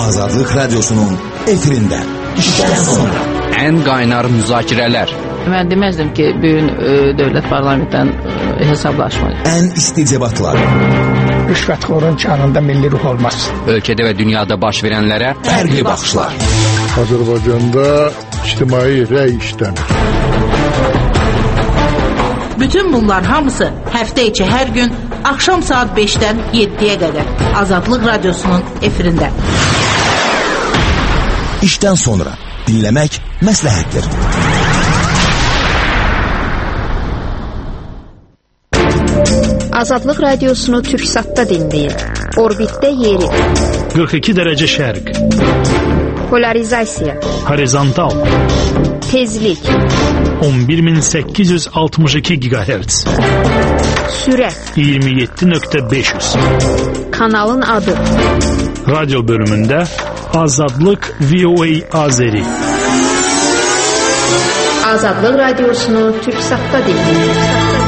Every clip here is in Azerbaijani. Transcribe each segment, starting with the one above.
Azadlık Radyosu'nun efirinde. İşten sonra. En qaynar müzakirələr. Mən deməzdim ki, bugün dövlət parlamentdən hesablaşma. En isticebatlar. Rüşvətxorun canında milli ruh olmaz. Ölkədə və dünyada baş verənlərə Fərqli baxışlar. Azərbaycanda ictimai rəy işləmir. Bütün bunlar hamısı həftə içi hər gün axşam saat 5-dən 7-yə qədər Azadlıq Radyosu'nun efirində. İşten sonra dinlemek məsləhətdir. Azadlıq Radiosunu Türksat'ta dinləyin. Orbitdə yeri. 42 dərəcə şərq. Polarizasiya. Horizontal. Tezlik. 11862 GHz. Sürət. 27.500. Kanalın adı. Radyo bölümündə Azadlıq VOA Azeri. Azadlıq Radiosunu Türksat'ta dinləyin.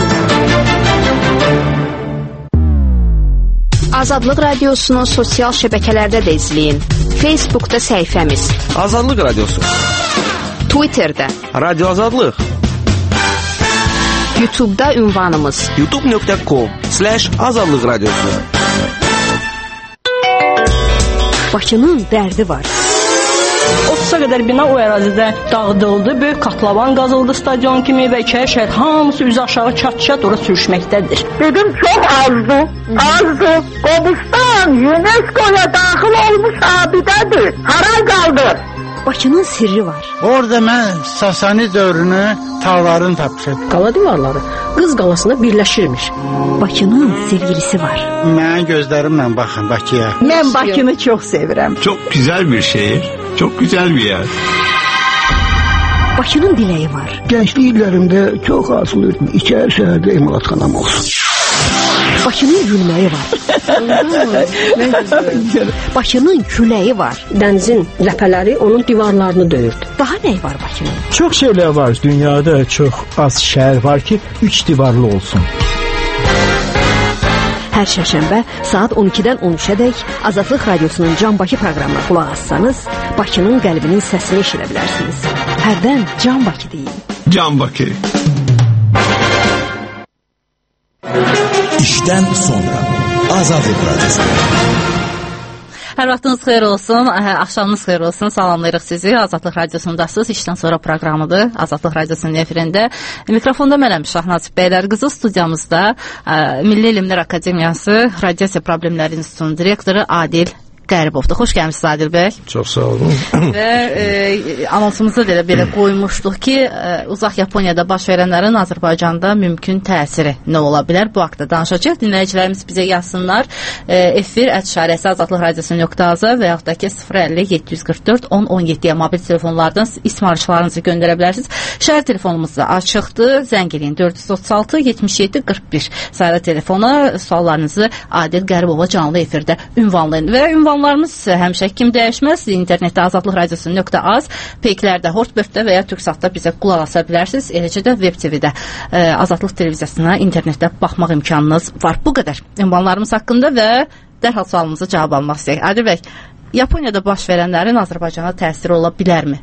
Azadlıq Radiosunu sosial şəbəkələrdə də izləyin. Facebook'da səhifəmiz. Azadlıq Radiosu. Twitter'da. Radyo Azadlıq. YouTube'da ünvanımız. youtube.com/Azadlıq Radiosu. Bakının dərdi var. 30'a qədər bina o ərazidə dağıdıldı. Böyük katlavan qazıldı stadion kimi və iki şəhər hamısı üzü aşağı çat-çat ora sürüşməkdədir. Dedim çok azdı. Azdı. Qobustan UNESCO'ya daxil olmuş abidədir. Hara qaldı? Bakının sirri var. Orada mən Sasani dövrünü tağların tapmışam. Qala divarları Qız qalasına birləşirmiş. Bakının sevgilisi var. Mən gözlərimlə baxın Bakıya. Mən Bakını çox sevirəm. Çok güzel bir şehir. Çok güzel bir yer. Bakının dileği var. Gençlik illərimdə çox arzulayırdım. İçəri şəhərdə emalatxanam olsun. Bakının gülməyi var. Bakının küləyi var. Dənizin ləpələri onun divarlarını döyürdü. Daha nə var Bakının? Çox şeylər var. Dünyada çox az şəhər var ki, 3 divarlı olsun. Hər şərşənbə saat 12-dən 13-ədək Azadlıq Radiosunun Can Bakı proqramına qulaq assanız, Bakının qəlbinin səsini eşidə bilərsiniz. Hərdən Can Bakı deyin. Can Bakı. İşten sonra Azadlıq Radyosu. Hər vaxtınız xeyir olsun, axşamınız xeyir olsun. Salamlayırıq sizi. Azadlıq Radiosundasınız. İşdən sonra proqramıdır. Azadlıq Radiosunun efirində. Mikrofonda mənəm Şahnaz Bəylər qızı. Studiyamızda Milli Elmlər Akademiyası Radiasiya Problemləri İnstitutunun direktoru Adil Qəribovdur. Xoş gəlmişsiniz Adil bəy. Çox sağ olun. Və anonsumuzda da belə qoymuşduq ki, uzaq Yaponiyada baş verənlərin Azərbaycanda mümkün təsiri nə ola bilər? Bu haqda danışacaq. Dinləyicilərimiz bizə yazsınlar. efir@azadlıqradiosu.az və yaxud da ki 050-744-1017-yə mobil telefonlardan ismarışlarınızı göndərə bilərsiniz. Şəhər telefonumuz da açıqdır. Zəng eləyin 436-77-41 sayılı telefona, suallarınızı Adil Qəribova canlı efirdə ünvanlayın. Və ünvanlarımız həmişə kim dəyişməz. İnternetdə azadlıqradiosu.az, peyklərdə, Hortbird-də və ya Türksatda bizə qulaq asa bilərsiniz. Eləcə də Web TV-də Azadlıq televiziyasına internetdə baxmaq imkanınız var. Bu qədər ünvanlarımız haqqında və dərhal sualımızı cavab almaq istəyək. Adil bəy, Yaponiyada baş verənlərin Azərbaycana təsiri ola bilərmi?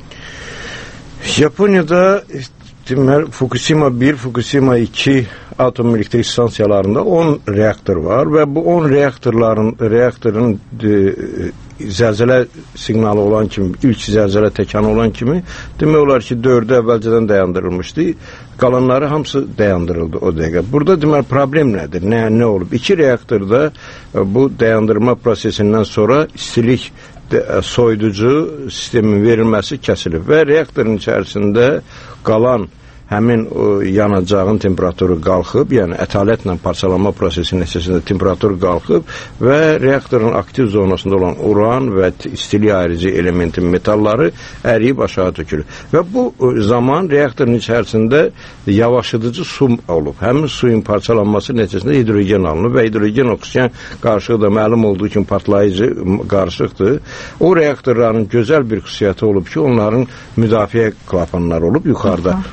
Yaponiyada deməli Fukushima 1, Fukushima 2 atom elektrik stansiyalarında 10 reaktor var və bu 10 reaktorun zəlzələ siqnalı olan kimi, ilk zəlzələ təkanı olan kimi demək olar ki 4-ü əvvəlcədən dayandırılmışdı. Qalanları hamısı dayandırıldı o dəqiqə. Burada deməli problem nədir? Nə olub? 2 reaktorda bu dayandırma prosesindən sonra istilik soyuducu sistemin verilməsi kəsilib və reaktorun içərisində qalan həmin o yanacağın temperaturu qalxıb, yəni ətalətlə parçalanma prosesinin nəticəsində temperatur qalxıb və reaktorun aktiv zonasında olan uran və istilik ayırıcı elementin metalları əriyib aşağı tökülür. Və bu zaman reaktorun içərisində yavaşıdıcı su olub. Həmin suyun parçalanması nəticəsində hidrogen alınıb və hidrogen oksigen qarışığı da məlum olduğu kimi partlayıcı qarışıqdır. O reaktorların gözəl bir xüsusiyyəti olub ki, onların müdafiə klapanları olub yuxarıda. Həmin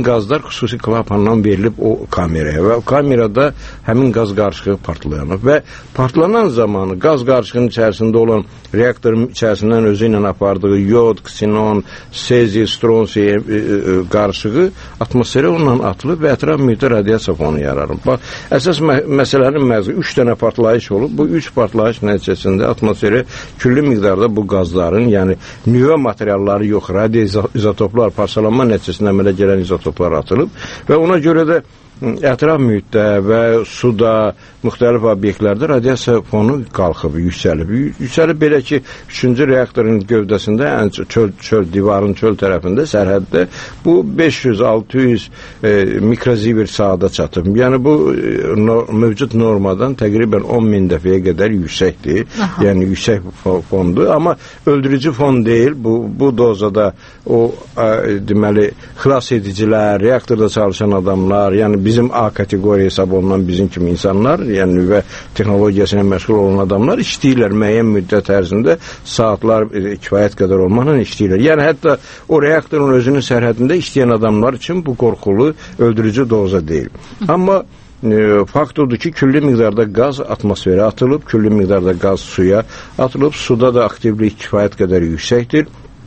həmin qazlar xüsusi klapandan verilib o kameraya və o kamerada həmin qaz qarışığı partlayanıb və partlanan zamanı qaz qarışığının içərisində olan reaktorun içərisindən özü ilə apardığı yod, ksinon, sezi, stronsi qarışığı atmosferə onunla atılıb və ətraf mühitdə radiasiya fonu yararıb. Bax, əsas məsələnin məzunu 3 dənə partlayış olub. Bu 3 partlayış nəticəsində atmosferə külli miqdarda bu qazların, yəni nüvə materialları yox, radioizotoplar, parçalanma nəticəsində əmələ gələn izotoplar atılıb və ona görə də ətraf mühitdə və suda, müxtəlif obyektlərdə radiasiya fonu qalxıb, yüksəlib. Yüksəlib belə ki, 3-cü reaktorun gövdəsində, divarın çöl tərəfində, sərhəddə bu 500-600 mikrozivert saata çatıb. Yəni bu mövcud normadan təqribən 10.000 dəfəyə qədər yüksəkdir. Aha. Yəni yüksək fondur. Amma öldürücü fon deyil. Bu dozada o deməli xilas edicilər, reaktorda çalışan adamlar, yəni bizim A kateqoriya hesab olunan bizim kimi insanlar, yəni nüvə texnologiyasına məşğul olan adamlar işləyirlər müəyyən müddət ərzində, saatlar kifayət qədər olmaqla işləyirlər. Yəni hətta o reaktorun özünün sərhədində işləyən adamlar üçün bu qorxulu, öldürücü doza deyil. Amma fakt odur ki, külli miqdarda qaz atmosferə atılıb, külli miqdarda qaz suya atılıb, suda da aktivlik kifayət qədər yüksəkdir.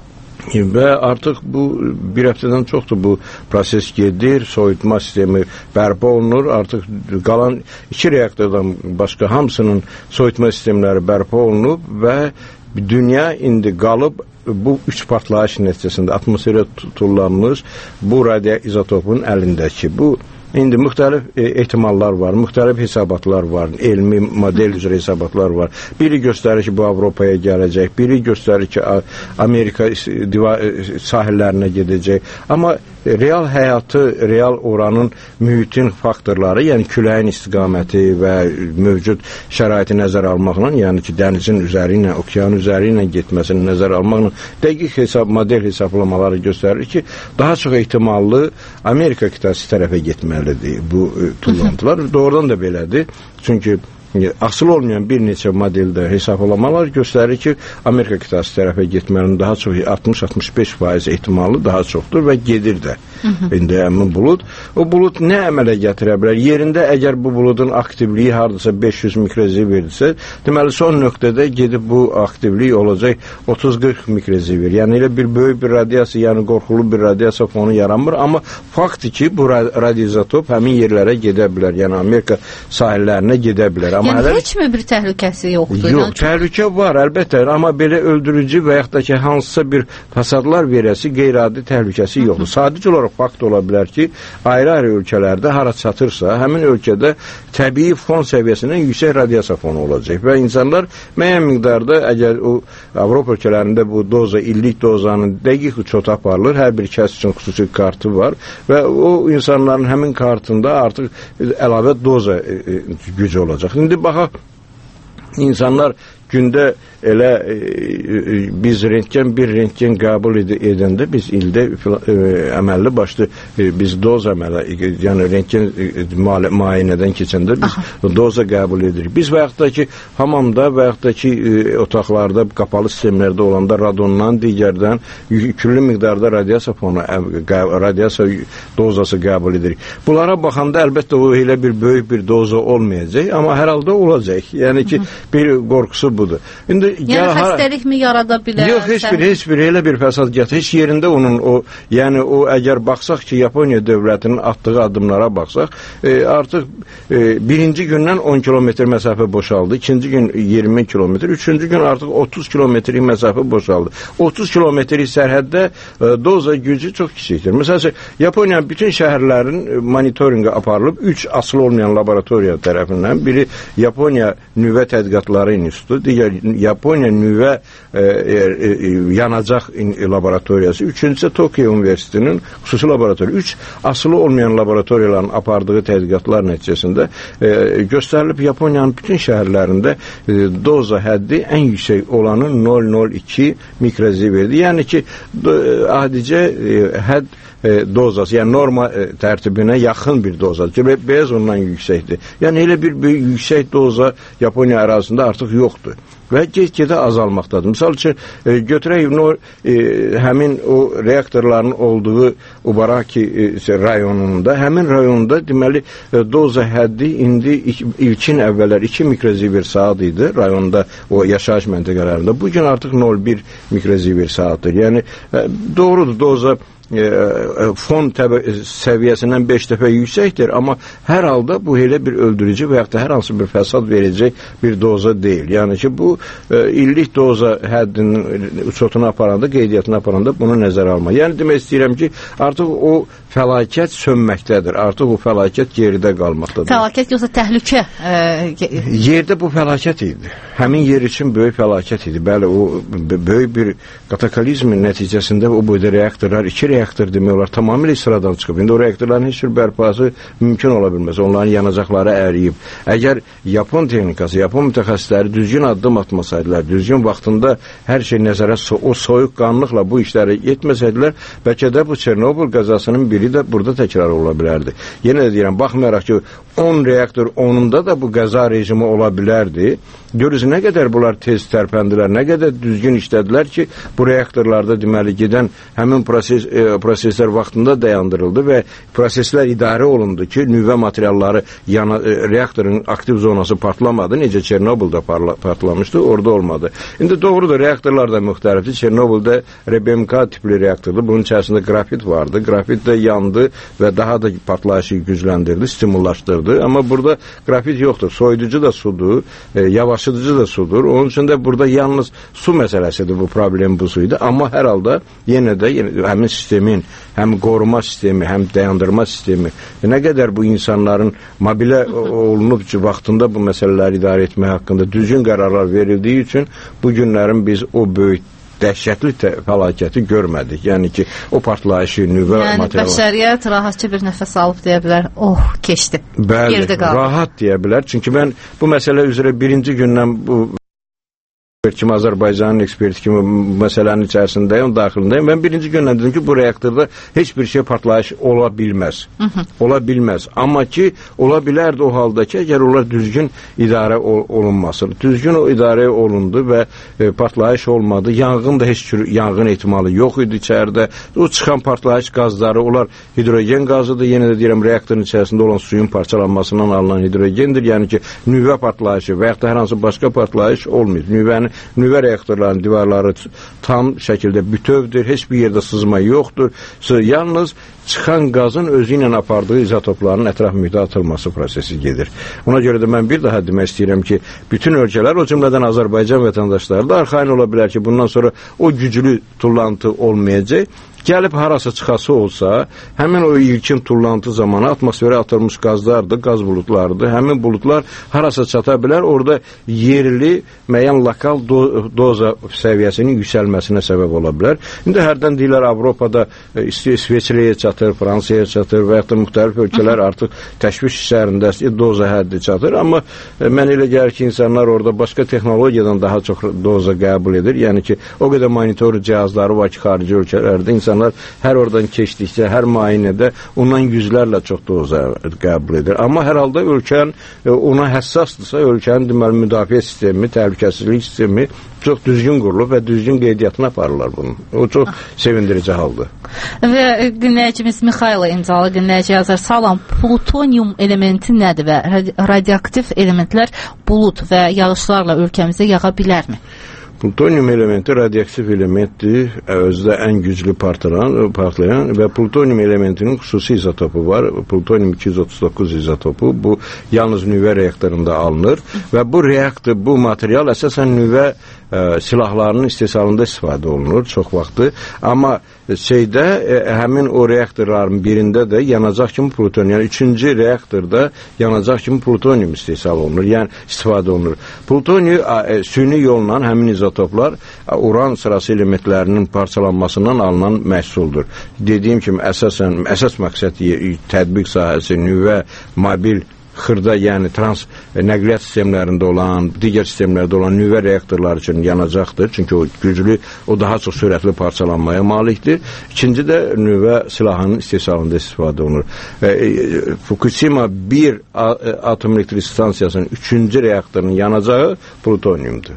Və artıq bu bir həftədən çoxdur bu proses gedir, soyutma sistemi bərpa olunur, artıq qalan 2 reaktordan başqa hamısının soyutma sistemləri bərpa olunub və dünya indi qalıb bu 3 partlayış nəticəsində atmosferə tutulmuş bu radioizotopun əlindəki. Bu İndi müxtəlif ehtimallar var, müxtəlif hesabatlar var, elmi model üzrə hesabatlar var. Biri göstərir ki, bu Avropaya gələcək, biri göstərir ki, Amerika sahillərinə gedəcək. Amma real həyatı, real oranın mühitin faktorları, yəni küləyin istiqaməti və mövcud şəraiti nəzərə almaqla, yəni ki, dənizin üzəri ilə, okeanın üzəri ilə getməsini nəzərə almaqla dəqiq model hesablamaları göstərir ki, daha çox ehtimallı Amerika qitəsi tərəfə getməlidir bu tullantılar. Doğrudan da belədir. Çünki asıl olmayan bir neçə modeldə hesablamalar göstərir ki, Amerika qitəsi tərəfə getməlinin daha çox 60-65% ehtimalı daha çoxdur və gedir də. İndi həmin bulud. O bulud nə əmələ gətirə bilər? Yerində əgər bu buludun aktivliyi hardasa 500 mikroziverddirsə, deməli son nöqtədə gedib bu aktivlik olacaq 30-40 mikroziverd. Yəni elə bir böyük bir radiasiya, yəni qorxulu bir radiasiya fonu yaranmır, amma faktdır ki, bu radioizotop həmin yerlərə gedə bilər. Yəni Amerika sahillərinə gedə bilər. Yəni heç mi bir təhlükəsi yoxdur? Yox, təhlükə var, əlbəttə, amma belə öldürücü və yaxud da ki, hansısa bir fəsadlar verəsi qeyri-adi təhlükəsi yoxdur. Sadəcə olaraq fakt ola bilər ki, ayrı-ayrı ölkələrdə hara çatırsa, həmin ölkədə təbii fon səviyyəsindən yüksək radiasiya fonu olacaq və insanlar müəyyən miqdarda, əgər o Avropa ölkələrində bu doza, illik dozanın dəqiq uçota aparılır, hər bir kəs üçün xüsusi kartı var və o insanların həmin kartında artıq əlavə doza gücü olacaq. İndi baxaq, insanlar gündə elə biz bir rentgen qəbul edəndə biz ildə əməlli başlı biz doza əmələ, yəni rentgen müayinədən keçəndə biz doza qəbul edirik. Biz və yaxud da ki, hamamda və yaxud da ki, otaqlarda, qapalı sistemlərdə olanda radondan, digərdən külli miqdarda radiasiya fonu, radiasiya dozası qəbul edirik. Bunlara baxanda əlbəttə o elə bir böyük bir doza olmayacaq, amma hər halda olacaq. Yəni ki, bir qorxusu budur. İndi yəni xəstəlik mi yarada bilər? Yox, heç bir elə bir fəsad gətir. Heç yerində onun yəni o əgər baxsaq ki, Yaponiya dövlətinin atdığı addımlara baxsaq, artıq birinci gündən 10 kilometr məsafə boşaldı, ikinci gün 20 kilometr, üçüncü gün artıq 30 kilometrik məsafə boşaldı. 30 kilometrik sərhəddə doza gücü çox kiçikdir. Məsələn, Yaponiya bütün şəhərlərin monitorinqə aparılıb, 3 asılı olmayan laboratoriya tərəfindən, biri Yaponiya Nüvə Tədqiqatları İnstitutu, digər Yaponiya Nüvə Yanacaq Laboratoriyası, üçüncüsü Tokyo Universitetinin xüsusi laboratoriya. 3 asılı olmayan laboratoriyaların apardığı tədqiqatlar nəticəsində göstərilib Yaponiyanın bütün şəhərlərində doza həddi ən yüksək olanı 0,02 mikroziverddir. Yəni ki, adicə hədd dozası, yəni norma tərtibinə yaxın bir dozadır ki, beyaz ondan yüksəkdir. Yəni elə bir yüksək doza Yaponiya ərazisində artıq yoxdur. azalır və get-gedə azalmaqdadır. Misal üçün, götürək həmin o reaktorların olduğu Ubaraki rayonunda, həmin rayonda deməli doza həddi indi ilkin əvvəllər 2 mikrozivert saat idi rayonda o yaşayış məntəqələrində. Bugün artıq 0,1 mikrozivert saatdır. Yəni, doğrudur, doza fon səviyyəsindən 5 dəfə yüksəkdir, amma hər halda bu elə bir öldürücü və yaxud da hər hansı bir fəsad verəcək bir doza deyil. Yəni ki, bu illik doza həddinin uçotunu aparanda, qeydiyyatını aparanda bunu nəzərə alma. Yəni demək istəyirəm ki, artıq o fəlakət sönməkdədir. Artıq o fəlakət geridə qalmaqdadır. Fəlakət yoxsa təhlükə? Yerdə bu fəlakət idi. Həmin yer üçün böyük fəlakət idi. Bəli, o böyük bir kataklizmin nəticəsində o boyda reaktorlar, 2 reaktor demək olar, tamamilə sıradan çıxıb. İndi o reaktorların heç bir bərpası mümkün ola bilməz. Onların yanacaqları əriyib. Əgər Yapon texnikası, Yapon mütəxəssisləri düzgün addım atmasaydılar, düzgün vaxtında hər şey nəzərə, o soyuqqanlıqla bu işləri etməsəydilər, bəlkə də bu Çernobıl qəzasının biri də burada təkrar ola bilərdi. Yenə də deyirəm, baxmayaraq ki, 10 reaktor, 10-unda da bu qəza rejimi ola bilərdi. Görürüz, nə qədər bunlar tez tərpəndilər, nə qədər düzgün işlədilər ki, bu reaktorlarda deməli gedən həmin proseslər vaxtında dayandırıldı və proseslər idarə olundu ki, nüvə materialları reaktorun aktiv zonası partlamadı. Necə Çernobılda partlamışdı, orada olmadı. İndi doğrudur, reaktorlar da müxtəlifdir. Çernobılda RBMK tipli reaktordur. Bunun içərisində qrafit vardı. Qrafit də yandı və daha da partlayışı gücləndirdi, stimullaşdırdı. Amma burada qrafit yoxdur. Soyuducu da sudur, yavaşıdıcı da sudur. Onun üçün də burada yalnız su məsələsidir, bu problem bu suydu. Amma hər halda yenə də həmin sistemin, həm qoruma sistemi, həm dayandırma sistemi, nə qədər bu insanların mobilə olunub ki, vaxtında bu məsələləri idarə etmək haqqında düzgün qərarlar verildiyi üçün bu günlərin biz o böyük dəhşətli fəlakəti görmədik. Yəni ki, o partlayışı, nüvə materialı... Yəni, bəşəriyyət rahatça bir nəfəs alıb deyə bilər, keçdi. Bəli, rahat deyə bilər. Çünki mən bu məsələ üzrə birinci gündən bu kimi Azərbaycanın eksperti kimi məsələnin içərisindəyim, daxilindəyim. Mən birinci gündən dedim ki, bu reaktorda heç bir şey partlayış ola bilməz. Ola bilməz. Amma ki, ola bilərdi o halda ki, əgər onlar düzgün idarə olunması. Düzgün o idarə olundu və partlayış olmadı. Yanğın da heç cür yanğın ehtimalı yox idi içəridə. O çıxan partlayış qazları, onlar hidrogen qazıdır. Yenə də deyirəm, reaktorun içərisində olan suyun parçalanmasından alınan hidrogendir. Yəni ki, nüvə partlayışı və yaxud da hər hansı başqa partlayış olmayıb. Nüvə reaktorlarının divarları tam şəkildə bütövdür, heç bir yerdə sızma yoxdur. Yalnız çıxan qazın özü ilə apardığı izotopların ətraf mühitə atılması prosesi gedir. Ona görə də mən bir daha demək istəyirəm ki, bütün ölkələr, o cümlədən Azərbaycan vətəndaşları da arxayın ola bilər ki, bundan sonra o güclü tullantı olmayacaq. Gəlib harasa çıxası olsa, həmin o ilkin tullantı zamanı atmosferə atılmış qazlardır, qaz bulutlarıdır. Həmin bulutlar harasa çata bilər, orada yerli, müəyyən lokal doza səviyyəsinin yüksəlməsinə səbəb ola bilər. İndi hərdən deyirlər, Avropada İsveçrəyə çatır, Fransaya çatır və yaxud da müxtəlif ölkələr artıq təşviş işlərində doza həddi çatır. Amma mən elə gəlir ki, insanlar orada başqa texnologiyadan daha çox doza qəbul edir. Yəni ki, o qədər monitor cihazları var ki, xarici ölkələrdə insanlar hər oradan keçdikcə, hər müayinədə ondan yüzlərlə çox doza qəbul edir. Amma hər halda ölkən ona həssasdırsa, ölkənin deməli müdafiə sistemi, təhlükəsizlik sistemi çox düzgün qurulub və düzgün qeydiyyatına aparırlar bunu. O çox sevindirici haldır. Və dinləyicimiz Mixayla imzalı dinləyici yazır. Salam, plutonium elementi nədir və radioaktiv elementlər bulut və yağışlarla ölkəmizə yağa bilərmi? Plutonium elementi radioaktiv elementdir, özdə ən güclü partlayan və plutonium elementinin xüsusi izotopu var. Plutonium 239 izotopu, bu yalnız nüvə reaktorunda alınır və bu reaktor, bu material əsasən nüvə silahlarının istehsalında istifadə olunur çox vaxtı. Amma həmin o reaktorların birində də yanacaq kimi plutonium, yəni 3-cü reaktorda yanacaq kimi plutonium istehsal olunur, yəni istifadə olunur. Plutonium süni yolla həmin izotoplar uran sırası elementlərinin parçalanmasından alınan məhsuldur. Dediyim kimi əsas məqsəd tətbiq sahəsi nüvə, mobil xırda, yəni nəqliyyat sistemlərində olan, digər sistemlərdə olan nüvə reaktorları üçün yanacaqdır. Çünki o güclü, o daha çox sürətli parçalanmaya malikdir. İkinci də nüvə silahının istehsalında istifadə olunur. Fukushima 1 atom elektrik stansiyasının 3-cü reaktorunun yanacağı plutoniumdur.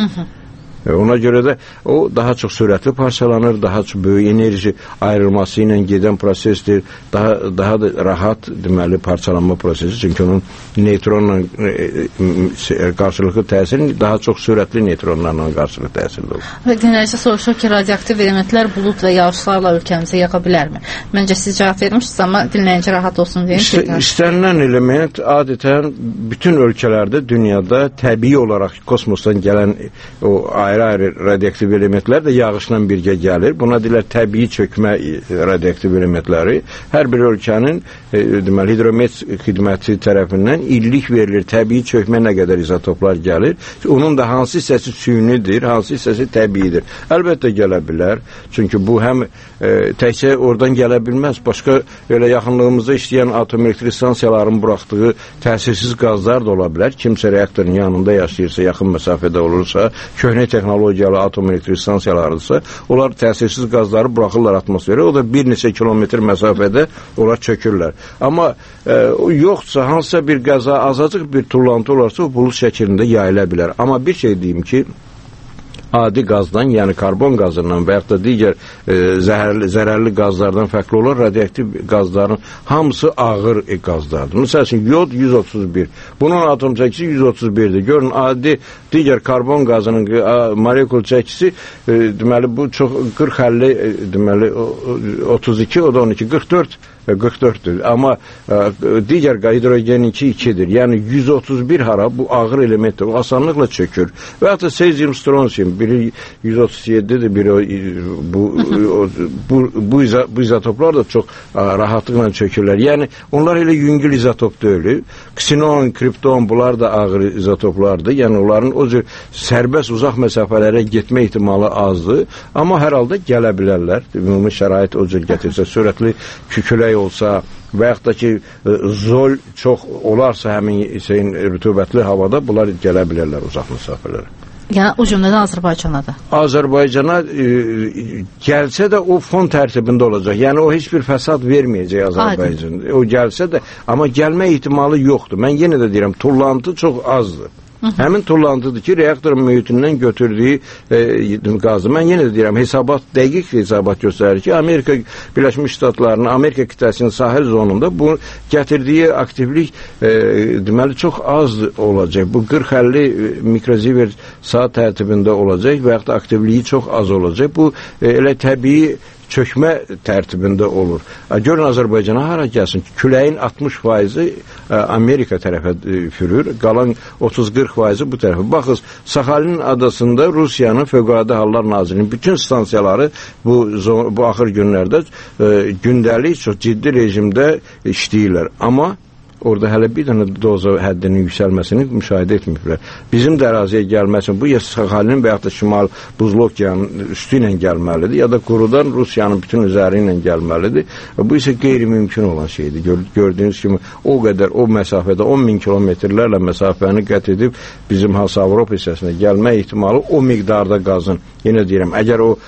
Ona görə də o daha çox sürətli parçalanır, daha çox böyük enerji ayrılması ilə gedən prosesdir, daha da rahat deməli parçalanma prosesi, çünki onun neytronla qarşılıqlı təsiri daha çox sürətli neytronlarla qarşılıqlı təsirli olur. Və dinləyici soruşur ki, radioaktiv elementlər bulud və yağışlarla ölkəmizə yağa bilərmi? Məncə siz cavab vermişsiniz, amma dinləyici rahat olsun deyin. İstənilən element adətən bütün ölkələrdə, dünyada təbii olaraq kosmosdan gələn o ayrı-ayrı radioaktiv elementlər də yağışla birgə gəlir. Buna deyirlər təbii çökmə radioaktiv elementləri. Hər bir ölkənin deməli hidromet xidməti tərəfindən illik verilir təbii çökmə nə qədər izotoplar gəlir. Onun da hansı hissəsi sünidir, hansı hissəsi təbiidir. Əlbəttə gələ bilər. Çünki bu həm təkcə oradan gələ bilməz. Başqa elə yaxınlığımızda işləyən atom elektrik stansiyalarının buraxdığı təsirsiz qazlar da ola bilər. Kimsə reaktorun yanında yaşayırsa, yaxın məsafədə olursa, köhnə texnologiyalı atom elektrik stansiyalarıdırsa, onlar təsirsiz qazları buraxırlar atmosferə, o da bir neçə kilometr məsafədə onlar çökürlər. Amma yoxsa, hansısa bir qəza, azacıq bir tullantı olarsa, o bulud şəklində yayıla bilər. Amma bir şey deyim ki, adi qazdan, yəni karbon qazından və yaxud da digər zərərli qazlardan fərqli olan radioaktiv qazların hamısı ağır qazlardır. Məsəl üçün, yod 131. Bunun atom çəkisi 131-dir. Görün, adi digər karbon qazının molekul çəkisi deməli, bu çox 40-50 deməli, 32, o da 12, 44'dür. Amma digər hidrogeninki 2'dir. Yəni 131 hara bu ağır elementdir. O asanlıqla çökür. Və hatta sezyum, strontium biri 137'dir, biri bu izotoplar da çox rahatlıqla çökürlər. Yəni onlar elə yüngül izotop deyil. Ksinon, kripton bunlar da ağır izotoplardır. Yəni onların o cür sərbəst uzaq məsafələrə getmə ehtimalı azdır. Amma hər halda gələ bilərlər. Ümumi şərait o cür gətirsə, sürətli kükülək olsa və yaxud da ki zol çox olarsa həmin rütubətli havada bunlar gələ bilərlər uzaq məsafələrə. Yəni o cümlədən Azərbaycana da? Azərbaycana gəlsə də o fon tərtibində olacaq. Yəni o heç bir fəsad verməyəcək Azərbaycan. O gəlsə də, amma gəlmə ehtimalı yoxdur. Mən yenə də deyirəm, tullantı çox azdır. Həmin tullantıdır ki, reaktorun mühitindən götürdüyü qazı. Mən yenə də deyirəm, dəqiq hesabat göstərir ki, Amerika Birləşmiş Ştatlarının, Amerika qitəsinin sahil zonunda bu gətirdiyi aktivlik deməli çox az olacaq. Bu 40-50 mikrozivert saat tərtibində olacaq və yaxud da aktivliyi çox az olacaq. Bu elə təbii çökmə tərtibində olur. Görün Azərbaycana hara gəlsin ki, küləyin 60%-i Amerika tərəfə fürür, qalan 30-40%-i bu tərəfə. Baxız, Saxalin adasında Rusiyanın Fövqəladə Hallar Nazirinin bütün stansiyaları bu axır günlərdə gündəlik çox ciddi rejimdə işləyirlər. Amma orada hələ bir dənə doza həddinin yüksəlməsini müşahidə etməyiblər. Bizim də əraziyə gəlməsin, bu ya Saxalinin və yaxud da Şimal Buzlu Okeanın üstü ilə gəlməlidir, ya da qurudan Rusiyanın bütün üzəri ilə gəlməlidir. Bu isə qeyri-mümkün olan şeydir. Gördüyünüz kimi o qədər, o məsafədə 10.000 kilometrlərlə məsafəni qət edib bizim Avropa hissəsinə gəlmə ehtimalı o miqdarda qazın. Yenə deyirəm, əgər o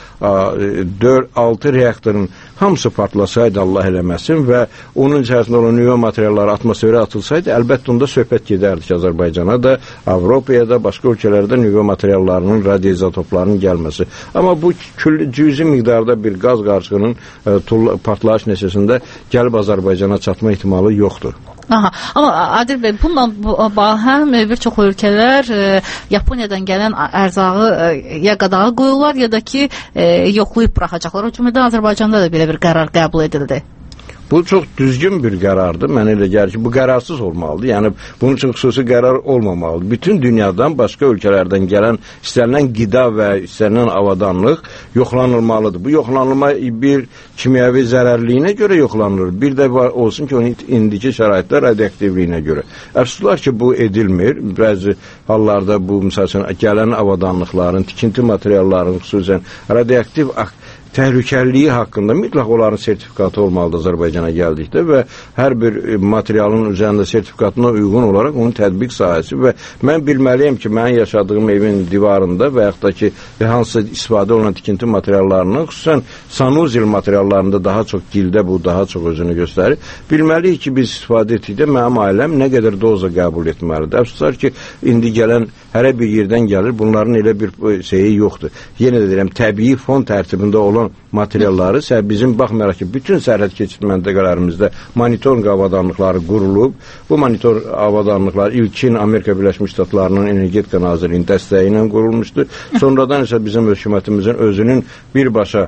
4-6 reaktorun hamısı partlasaydı, Allah eləməsin, və onun içərisində olan nüvə materialları atmosferə atılsaydı, əlbəttə onda söhbət gedərdi ki, Azərbaycana da, Avropaya da, başqa ölkələrdə nüvə materiallarının, radioizotoplarının gəlməsi. Amma bu cüzi miqdarda bir qaz qarışığının partlayış nəticəsində gəlib Azərbaycana çatma ehtimalı yoxdur. Aha, amma Adil bəy, bununla həm bir çox ölkələr Yaponiyadan gələn ərzağı ya qadağa qoyurlar, ya da ki yoxlayıb buraxacaqlar. O cümlədən Azərbaycanda da belə bir qərar qəbul edildi. Bu çox düzgün bir qərardır. Mənə elə gəlir ki, bu qərarsız olmalıdır. Yəni, bunun üçün xüsusi qərar olmamalıdır. Bütün dünyadan, başqa ölkələrdən gələn istənilən qida və istənilən avadanlıq yoxlanılmalıdır. Bu yoxlanılma bir kimyəvi zərərliyinə görə yoxlanılır. Bir də olsun ki, onun indiki şəraitdə radioaktivliyinə görə. Əfsuslar ki, bu edilmir. Bəzi hallarda bu, məsəl üçün, gələn avadanlıqların, tikinti materiallarının xüsusən radioaktiv təhlükəliliyi haqqında mütləq onların sertifikatı olmalıdır Azərbaycana gəldikdə və hər bir materialın üzərində sertifikatına uyğun olaraq onun tətbiq sahəsi və mən bilməliyəm ki, mən yaşadığım evin divarında və yaxud da ki, hansısa istifadə olunan tikinti materiallarının, xüsusən sanuzil materiallarında daha çox gildə bu daha çox özünü göstərir. Bilməliyik ki, biz istifadə etdikdə mənim ailəm nə qədər doza qəbul etməlidir. Əfsuslar ki, indi gələn hərə bir yerdən gəlir, bunların elə bir şeyi yoxdur. Yenə də deyirəm, təbii fon tərtibində olan materialları bizim baxmayaraq ki, bütün sərhəd keçid məntəqələrimizdə monitorinq avadanlıqları qurulub. Bu monitorinq avadanlıqlar ilkin Amerika Birləşmiş Ştatlarının Energetika Nazirliyinin dəstəyi ilə qurulmuşdur. Sonradan isə bizim hökumətimizin özünün birbaşa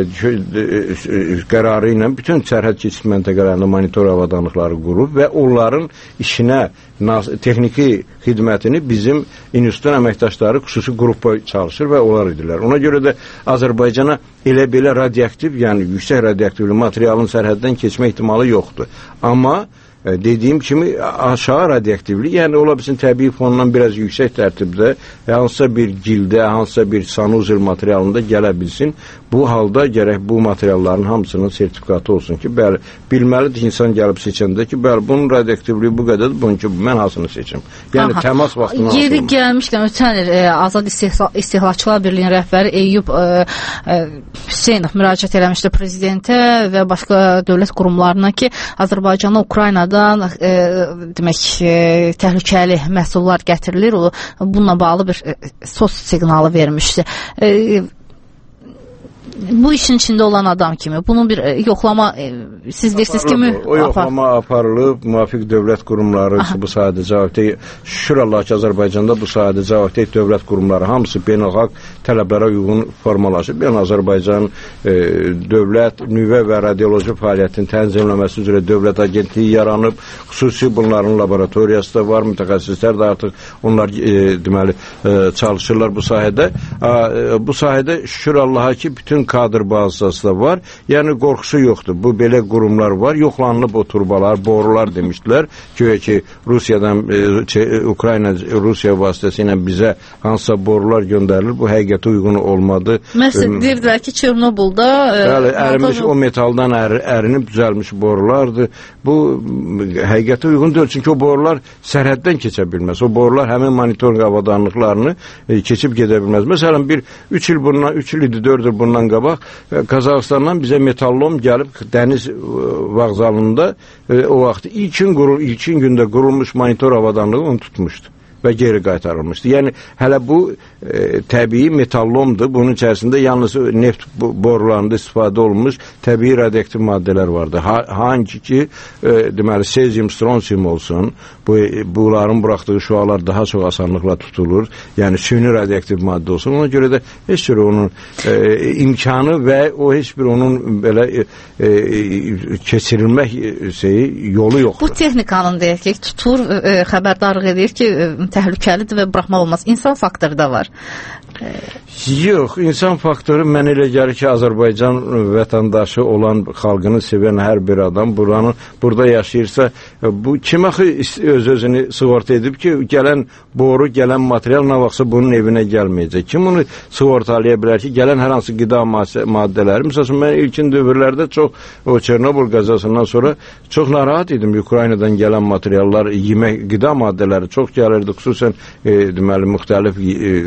qərarı ilə bütün sərhəd keçid məntəqələrində monitorinq avadanlıqları qurulub və onların işinə texniki xidmətini bizim institutun əməkdaşları xüsusi qrupda çalışır və onlar edirlər. Ona görə də Azərbaycana elə belə radioaktiv, yəni yüksək radioaktivli materialın sərhəddən keçmə ehtimalı yoxdur. Amma dediyim kimi aşağı radioaktivli, yəni ola bilsin təbii fondan biraz yüksək tərtibdə hansısa bir gildə, hansısa bir sanuzil materialında gələ bilsin. Bu halda gərək bu materialların hamısının sertifikatı olsun ki, bəli, bilməlidir insan gəlib seçəndə ki, bəli, bunun radioaktivliyi bu qədərdir, bunun ki, mən hansını seçim. Yəni təmas vaxtını yeri gəlmişkən, ötən il Azad İstehlakçılar Birliyinin rəhbəri Eyyub Hüseynov müraciət eləmişdi prezidentə və başqa dövlət qurumlarına ki, Azərbaycana Ukraynadan demək təhlükəli məhsullar gətirilir. Bununla bağlı bir sos siqnalı vermişdi. Bu işin içində olan adam kimi bunun bir yoxlama siz deyirsiniz ki, o yoxlama aparılıb, müvafiq dövlət qurumları bu sayədə cavabdeh, şükür Allah ki, Azərbaycanda bu sayədə cavabdeh dövlət qurumları hamısı beynəlxalq tələblərə uyğun formalaşıb. Yəni Azərbaycan dövlət nüvə və radioloji fəaliyyətin tənzimləməsi üzrə dövlət agentliyi yaranıb, xüsusi bunların laboratoriyası da var, mütəxəssislər də artıq onlar deməli çalışırlar bu sahədə. Bu sahədə şükür Allaha ki, bütün kadr bazası da var. Yəni qorxusu yoxdur. Bu belə qurumlar var. Yoxlanılıb o turbalar, borular demişdilər. Ki Rusiyadan Rusiya vasitəsilə bizə hansısa borular göndərilir. Bu həqiqətə uyğun olmadı. Məsələn, deyirdilər ki, Çernobılda ərimiş o metaldan ərinib düzəlmiş borulardır. Bu həqiqətə uyğun deyil. Çünki o borular sərhəddən keçə bilməz. O borular həmin monitorinq avadanlıqlarını keçib gedə bilməz. Məsələn, 3 il idi, 4 il bundan qabaq Qazaxıstandan bizə metallom gəlib dəniz vağzalında o vaxt ilkin gündə qurulmuş monitor avadanlığı onu tutmuşdu və geri qaytarılmışdı. Yəni, hələ bu təbii metallomdur. Bunun içərisində yalnız neft borularında istifadə olunmuş təbii radioaktiv maddələr vardır. Hangi ki, deməli, sezium, stronsium olsun, bunların buraxdığı şüalar daha çox asanlıqla tutulur. Yəni, süni radioaktiv maddə olsun. Ona görə də heç bir onun imkanı və o heç bir onun belə keçirilmək yolu yoxdur. Bu texnikanın deyək ki, tutur, xəbərdarlıq edir ki, təhlükəlidir və buraxmaq olmaz. İnsan faktoru da var. Yox, insan faktoru mən elə gəlir ki, Azərbaycan vətəndaşı olan, xalqını sevən hər bir adam burada yaşayırsa, bu kim axı öz-özünü sığorta edib ki, gələn boru, gələn material nə vaxtsa bunun evinə gəlməyəcək. Kim onu sığortalaya bilər ki, gələn hər hansı qida maddələri, məsələn, mən ilkin dövrlərdə o Çernobıl qəzasından sonra çox narahat idim. Ukraynadan gələn materiallar, yemək, qida maddələri çox gəlirdi, xüsusən deməli, müxtəlif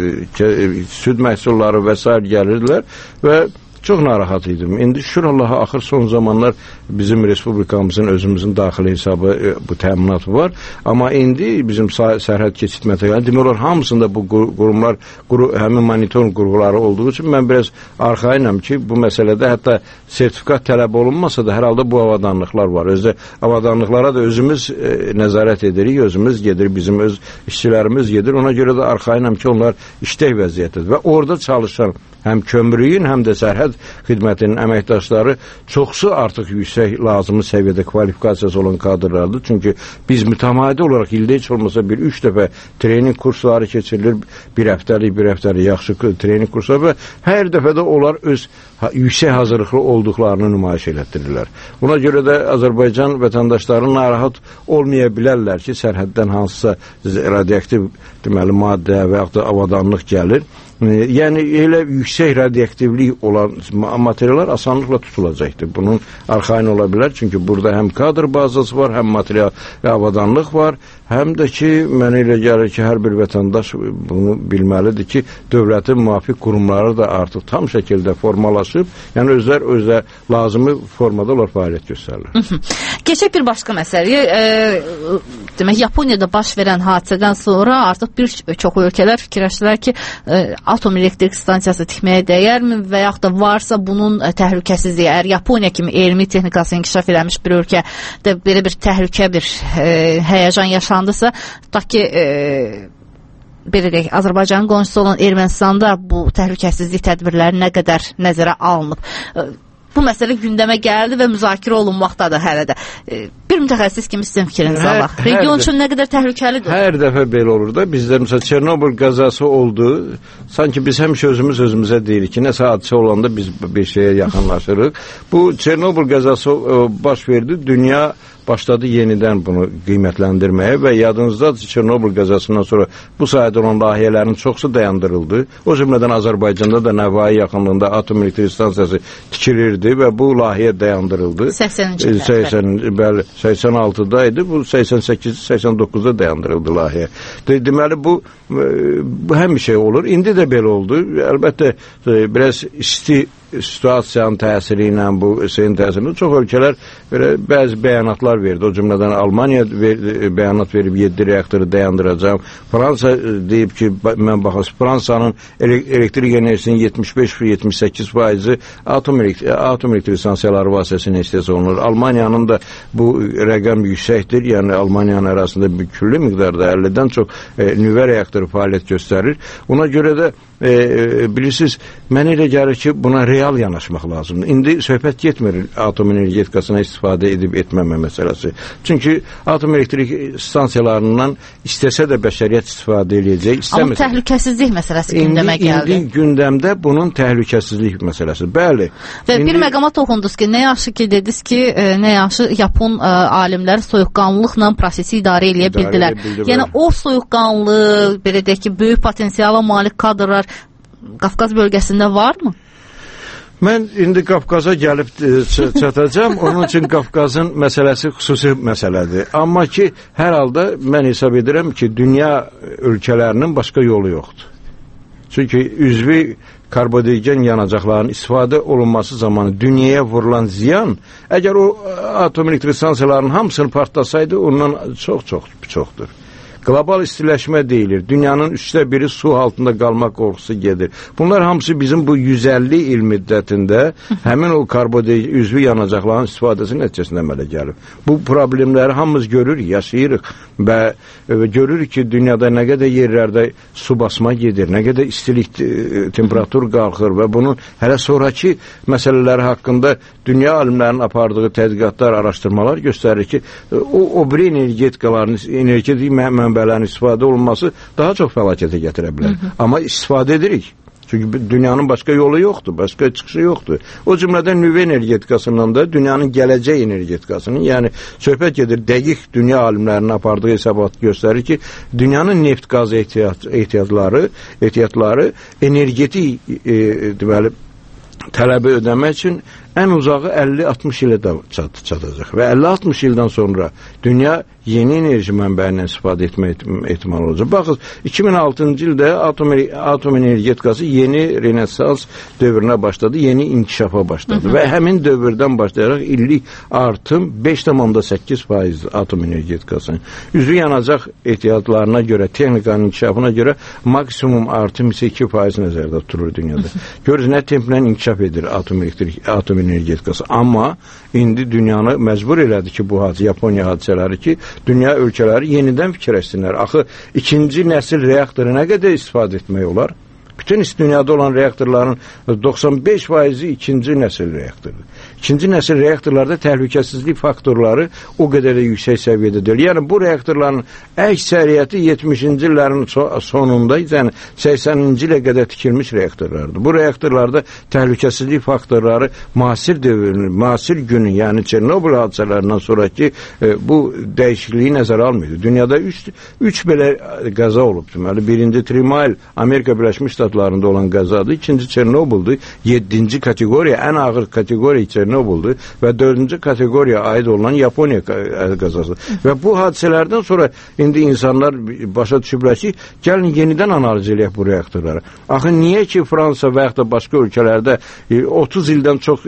süd məhsulları və s. gəlirdilər və çox narahat idim. İndi şükür Allaha axır son zamanlar bizim respublikamızın özümüzün daxili hesabı bu təminatı var. Amma indi bizim sərhəd keçid məntəqələri demək olar hamısında bu qurumlar həmin monitorinq qurğuları olduğu üçün mən biraz arxayınam ki, bu məsələdə hətta sertifikat tələb olunmasa da hər halda bu avadanlıqlar var. Özdə avadanlıqlara da özümüz nəzarət edirik, özümüz gedir, bizim öz işçilərimiz gedir. Ona görə də arxayınam ki, onlar işlək vəziyyətdir və orada çalışan həm kömrüyün, həm də sərhəd xidmətinin əməkdaşları çoxsu artıq yüksək lazımlı səviyyədə kvalifikasiyası olan kadrlardır. Çünki biz mütəmadi olaraq ildə heç olmasa bir 3 dəfə trening kursları keçirilir. Bir həftəlik yaxşı trening kursları və hər dəfədə onlar öz yüksək hazırlıqlı olduqlarını nümayiş elətdirirlər. Buna görə də Azərbaycan vətəndaşları narahat olmaya bilərlər ki, sərhəddən hansısa radioaktiv deməli maddə və yaxud da avadanlıq gəlir Yəni elə yüksək radioaktivlik olan materiallar asanlıqla tutulacaqdır. Bunun arxayın ola bilər. Çünki burada həm kadr bazası var, həm material və avadanlıq var, həm də ki, mənə elə gəlir ki, hər bir vətəndaş bunu bilməlidir ki, dövlətin müvafiq qurumları da artıq tam şəkildə formalaşıb, yəni özlər lazımi formada onlar fəaliyyət göstərirlər. Keçək bir başqa məsələyə. Demək, Yaponiyada baş verən hadisədən sonra artıq bir çox ölkələr fikirləşdilər ki, atom elektrik stansiyası tikməyə dəyərmi və yaxud da varsa bunun təhlükəsizliyi, əgər Yaponiya kimi elmi texnikası inkişaf eləmiş bir ölkədə belə bir təhlükə, bir həyəcan yaşandısa, tutaq ki, belə deyək, Azərbaycanın qonşusu olan Ermənistanda bu təhlükəsizlik tədbirləri nə qədər nəzərə alınıb? Bu məsələ gündəmə gəldi və müzakirə olunmaqdadır hələ də. Bir mütəxəssis kimi sizin fikrinizi alaq. Region üçün nə qədər təhlükəlidir? Hər dəfə belə olur da. Bizdə məsələn Çernobıl qəzası oldu. Sanki biz həmişə özümüzə deyirik ki, nəsə hadisə olanda biz bir şeyə yaxınlaşırıq. Bu Çernobıl qəzası baş verdi. Dünya başladı yenidən bunu qiymətləndirməyə və yadınızdadır, Çernobıl qəzasından sonra bu sayədə olan layihələrin çoxsu dayandırıldı. O cümlədən Azərbaycanda da Nəvai yaxınlığında atom elektrik stansiyası tikilirdi və bu layihə dayandırıldı. 86-da idi, bu 88-89-da dayandırıldı layihə. Deməli, bu həmişə olur. İndi də belə oldu. Əlbəttə, biraz isti situasiyanın təsiri ilə, bu şeyin təsiri ilə çox ölkələr bəzi bəyanatlar verdi. O cümlədən Almaniya bəyanat verib 7 reaktoru dayandıracaq. Fransa deyib ki, mən baxas, Fransanın elektrik enerjisinin 75-78% atom elektrik stansiyaları vasitəsilə istehsal olunur. Almaniyanın da bu rəqəm yüksəkdir. Yəni Almaniyanın arasında bir külli miqdarda 50-dən çox nüvə reaktoru fəaliyyət göstərir. Ona görə də bilirsiniz, mən elə gəlir ki, buna real yanaşmaq lazımdır. İndi söhbət getmir atom energetikasına istifadə edib etməmə məsələsi. Çünki atom elektrik stansiyalarından istəsə də bəşəriyyət istifadə edəcək. Amma təhlükəsizlik məsələsi gündəmə gəldi. İndi gündəmdə bunun təhlükəsizlik məsələsi. Bəli. Və bir məqama toxundunuz ki, nə yaxşı ki, dediniz ki, nə yaxşı Yapon alimlər soyuqqanlılıqla prosesi idarə eləyə bildilər. Yəni o soyuqqanlı, belə deyək ki, böyük potensiala malik kadrlar Qafqaz bölgəsində varmı? Mən indi Qafqaza gəlib çatacağım. Onun üçün Qafqazın məsələsi xüsusi məsələdir. Amma ki, hər halda mən hesab edirəm ki, dünya ölkələrinin başqa yolu yoxdur. Çünki üzvi karbodigen yanacaqların istifadə olunması zamanı dünyaya vurulan ziyan, əgər o atom elektrik stansiyalarının hamısını partlasaydı, ondan çoxdur. Qlobal istiləşmə deyilir. Dünyanın 1/3 su altında qalmaq qorxusu gedir. Bunlar hamısı bizim bu 150 il müddətində həmin o üzvü yanacaqların istifadəsi nəticəsində əmələ gəlib. Bu problemləri hamımız görürük, yaşayırıq və görürük ki, dünyada nə qədər yerlərdə su basma gedir, nə qədər istilik, temperatur qalxır və bunun hələ sonraki məsələləri haqqında dünya alimlərinin apardığı tədqiqatlar, araşdırmalar göstərir ki, o biri energetik mənbələrin istifadə olunması daha çox fəlakətə gətirə bilər. Amma istifadə edirik. Çünki dünyanın başqa yolu yoxdur, başqa çıxışı yoxdur. O cümlədən nüvə energetikasından da dünyanın gələcək energetikasının, yəni söhbət gedir, dəqiq dünya alimlərinin apardığı hesabat göstərir ki, dünyanın neft qaz ehtiyatları energetik deməli tələbi ödəmək üçün ən uzağı 50-60 ilə çatacaq və 50-60 ildən sonra dünya yeni enerji mənbəyindən istifadə etmək ehtimalı olacaq. Baxın, 2006-cı ildə atom energetikası yeni renesans dövrünə başladı, yeni inkişafa başladı və həmin dövrdən başlayaraq illik artım 5,8% atom energetikasının. Üzvü yanacaq ehtiyatlarına görə, texnikanın inkişafına görə maksimum artım isə 2% nəzərdə tutulur dünyada. Görürüz, nə templə inkişaf edir atom energetikası. Amma indi dünyanı məcbur elədi ki, bu Yaponiya hadisələri ki, dünya ölkələri yenidən fikirləşsinlər. Axı, ikinci nəsil reaktoru nə qədər istifadə etmək olar? Bütün dünyada olan reaktorların 95%-i ikinci nəsil reaktordur. ikinci nəsil reaktorlarda təhlükəsizlik faktorları o qədər də yüksək səviyyədə deyil. Yəni bu reaktorların əksəriyyəti 70-ci illərin sonunda, yəni 80-ci ilə qədər tikilmiş reaktorlardır. Bu reaktorlarda təhlükəsizlik faktorları müasir dövrün, müasir günün, yəni Çernobıl hadisələrindən sonraki bu dəyişikliyi nəzərə almıyor. Dünyada 3 belə qəza olub. Deməli, birinci Trimal Amerika Birləşmiş Ştatlarında olan qəzadır, ikinci Çernobıldır, 7-ci kateqoriya, ən ağır kateqoriya Çernobıldır və 4-cü kateqoriyaya aid olan Yaponiya qəzası. Və bu hadisələrdən sonra indi insanlar başa düşüblər ki, gəlin yenidən analiz eləyək bu reaktorları. Axı niyə ki Fransa və yaxud da başqa ölkələrdə 30 ildən çox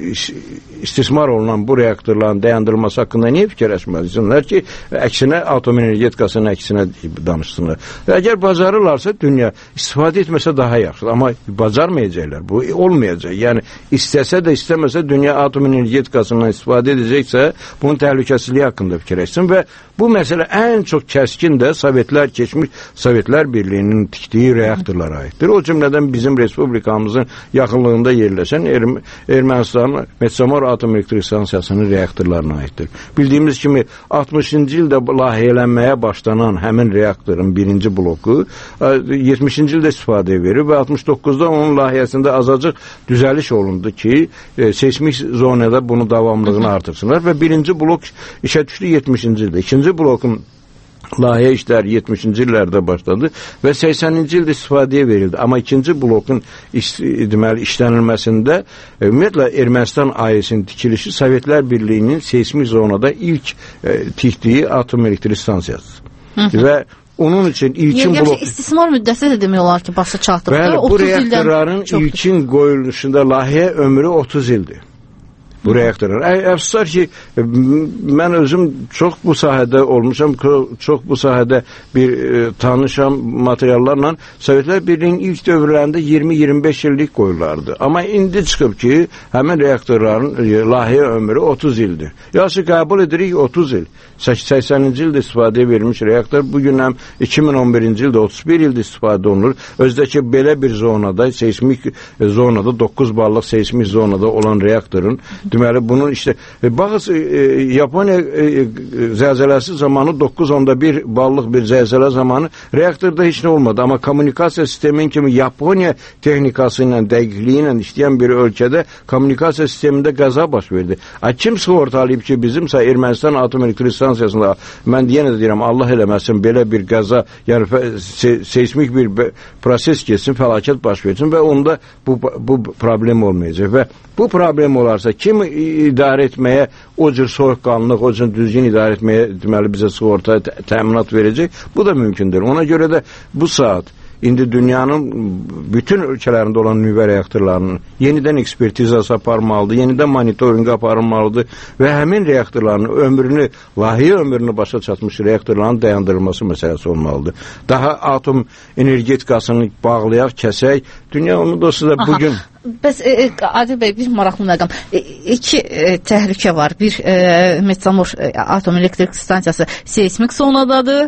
istismar olunan bu reaktorların dayandırılması haqqında niyə fikirləşməlisinlər ki, əksinə atom energetikasının əksinə danışsınlar. Əgər bacarırlarsa dünya istifadə etməsə daha yaxşı. Amma bacarmayacaqlar. Bu olmayacaq. Yəni istəsə də istəməsə dünya atom energetikasından istifadə edəcəksə bunun təhlükəsizliyi haqqında fikirləşsin və bu məsələ ən çox kəskin də keçmiş Sovetlər Birliyinin tikdiyi reaktorlara aiddir. O cümlədən bizim respublikamızın yaxınlığında yerləşən Ermənistanın Metsamor Atom Elektrik Stansiyasının reaktorlarına aiddir. Bildiyimiz kimi 60-cı ildə layihələnməyə başlanan həmin reaktorun birinci bloku 70-ci ildə istifadəyə verir və 69-da onun layihəsində azacıq düzəliş olundu ki, seismik zonada bunu davamlılığını artırsınlar və birinci blok işə düşdü 70-ci ildə. İkinci blokun layihə işləri 70-ci illərdə başladı və 80-ci ildə istifadəyə verildi. Amma ikinci blokun işlənilməsində ümumiyyətlə Ermənistan AES-in tikilişi Sovetlər Birliyinin seismik zonada ilk tikdiyi atom elektrik stansiyası. Və onun üçün ilkin blok... İstismar müddəti də demək olar ki, başa çatdırdı. Bəli, bu reaktorların ilkin qoyuluşunda layihə ömrü 30 ildir. Bu reaktorlar. Əfsuslar ki, mən özüm çox bu sahədə olmuşam, çox bu sahədə bir tanışam materiallarla. Sovetlər Birliyinin ilk dövrlərində 20-25 illik qoyulardı. Amma indi çıxıb ki, həmin reaktorların layihə ömrü 30 ildir. Yaxşı, qəbul edirik 30 il. 80-ci ildə istifadəyə verilmiş reaktor bugün həm 2011-ci ildə 31 ildə istifadə olunur. Özdəki belə bir zonada, seismik zonada, 9 ballıq seismik zonada olan reaktorun deməli bunun işte bazı Yaponiya zəlzələsi zamanı 9.1 ballıq bir zəlzələ zamanı reaktorda heç nə olmadı. Amma kommunikasiya sistemin kimi Yaponiya texnikası ilə, dəqiqliyi ilə işləyən bir ölkədə kommunikasiya sistemində qəza baş verdi. Kim sığortalayıb ki, bizimsə Ermənistan Atom Elektrik Stansiyasında, mən yenə də deyirəm, Allah eləməsin belə bir qəza, yəni seismik bir proses keçsin, fəlakət baş versin və onda bu problem olmayacaq və bu problem olarsa kim idarə etməyə o cür soyuqqanlılıq, o cür düzgün idarə etməyə deməli bizə sığorta təminat verəcək? Bu da mümkündür. Ona görə də bu saat indi dünyanın bütün ölkələrində olan nüvə reaktorlarının yenidən ekspertizası aparmalıdır, yenidən monitorinq aparılmalıdır və həmin reaktorların ömrünü, layihə ömrünü başa çatmış reaktorların dayandırılması məsələsi olmalıdır. Daha atom energetikasını bağlayaq, kəsək. Dünya onu da sizə bugün... Bəs Adil bəy, bir maraqlı məqam. İki təhlükə var. Bir Metsamor Atom Elektrik Stansiyası seismik zonadadır.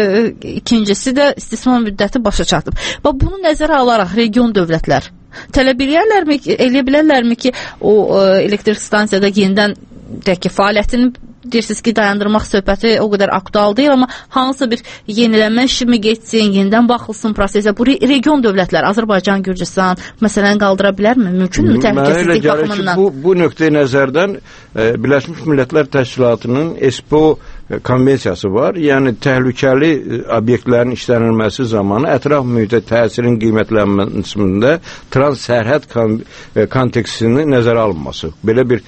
İkincisi də istismar müddəti başa çatıb. Bunu nəzərə alaraq region dövlətlər tələb eləyə bilərlərmi ki, o elektrik stansiyada yenidən fəaliyyətini deyirsiniz ki, dayandırmaq söhbəti o qədər aktual deyil, amma hansı bir yenilənmə işimi geçsin, yenidən baxılsın prosesə. Bu region dövlətlər, Azərbaycan, Gürcüstan məsələni qaldıra bilərmi? Mümkündür təhlükəsizlik baxımından? Bu nöqteyi nəzərdən Birləşmiş Millətlər Təşkilatının ESPO konvensiyası var. Yəni təhlükəli obyektlərin işlənilməsi zamanı ətraf mühitə təsirin qiymətlənməsində transsərhəd kontekstini nəzərə alınması. Belə bir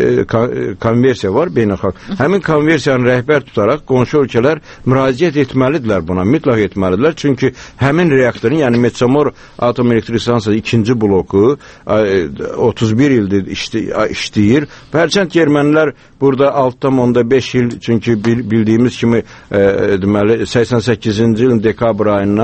konvensiya var beynəlxalq. Həmin konvensiyanı rəhbər tutaraq qonşu ölkələr müraciət etməlidirlər buna, mütləq etməlidirlər. Çünki həmin reaktorun, yəni Metsamor Atom Elektrik Stansiyası 2-ci bloku 31 ildir işləyir. Hərçənd ermənilər burada 6,5 il, çünki bildiyimiz kimi deməli 88-ci ilin dekabr ayından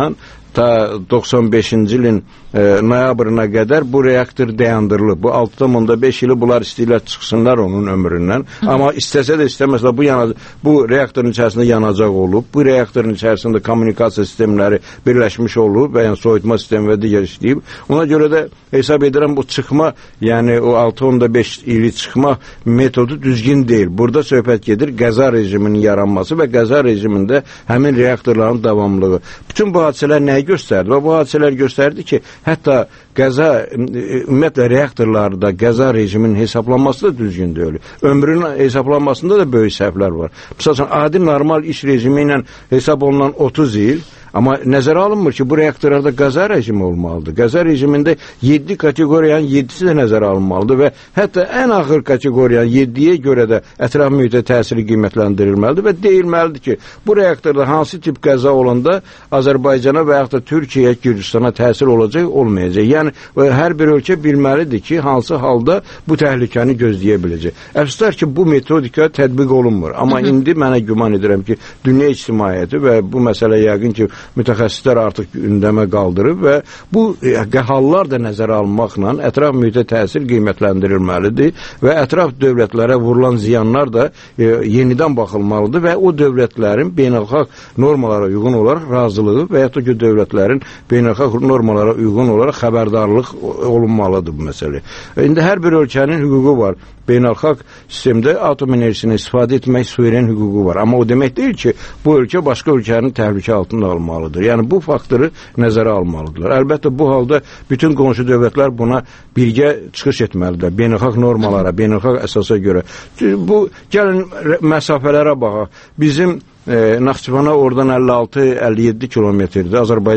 ta 95-ci ilin noyabrına qədər bu reaktor dayandırılıb. Bu 6,5 ili bunlar istəyirlər çıxsınlar onun ömründən. Amma istəsə də istəməsə bu reaktorun içərisində yanacaq olub. Bu reaktorun içərisində kommunikasiya sistemləri birləşmiş olub və yəni soyutma sistemi və digər işləyib. Ona görə də hesab edirəm bu çıxma, yəni o 6,5 ili çıxma metodu düzgün deyil. Burada söhbət gedir qəza rejiminin yaranması və qəza rejimində həmin reaktorların davamlılığı. Bütün bu hadisələr nəyi göstərdi? Və bu hadisələr göstərdi ki, hətta qəza, ümumiyyətlə reaktorlarda qəza rejiminin hesablanması da düzgün deyil. Ömrünün hesablanmasında da böyük səhvlər var. Məsələn, adi normal iş rejimi ilə hesab olunan 30 il, amma nəzərə alınmır ki, bu reaktorlarda qəza rejimi olmalıdır. Qəza rejimində 7 kateqoriyanın 7-si də nəzərə alınmalıdır və hətta ən axır kateqoriyanın 7-yə görə də ətraf mühitə təsiri qiymətləndirilməlidir və deyilməlidir ki, bu reaktorda hansı tip qəza olanda Azərbaycana və yaxud da Türkiyəyə, Gürcüstana təsir olacaq, olmayacaq. Yəni, hər bir ölkə bilməlidir ki, hansı halda bu təhlükəni gözləyə biləcək. Əfsuslar ki, bu metodika tətbiq olunmur. Amma indi mənə güman edirəm ki, dünya ictimaiyyəti və bu məsələ yəqin ki, mütəxəssislər artıq gündəmə qaldırıb və bu hallar da nəzərə almaqla ətraf mühitə təsir qiymətləndirilməlidir və ətraf dövlətlərə vurulan ziyanlar da yenidən baxılmalıdır və o dövlətlərin beynəlxalq normalara uyğun olaraq razılığı və yaxud da ki, dövlətlərin beynəlxalq normalara uyğun olaraq xəbərdarlıq olunmalıdır bu məsələ. İndi hər bir ölkənin hüququ var. Beynəlxalq sistemdə atom enerjisini istifadə etmək suveren hüququ var. Amma o demək deyil ki, bu ölkə başqa ölkənin təhlükə altında almalıdır. Yəni, bu faktoru nəzərə almalıdırlar. Əlbəttə, bu halda bütün qonşu dövlətlər buna birgə çıxış etməlidir. Beynəlxalq normalara, beynəlxalq əsasa görə. Bu, gəlin məsafələrə baxaq. Bizim Naxçıvana oradan 56-57 kilometrdir.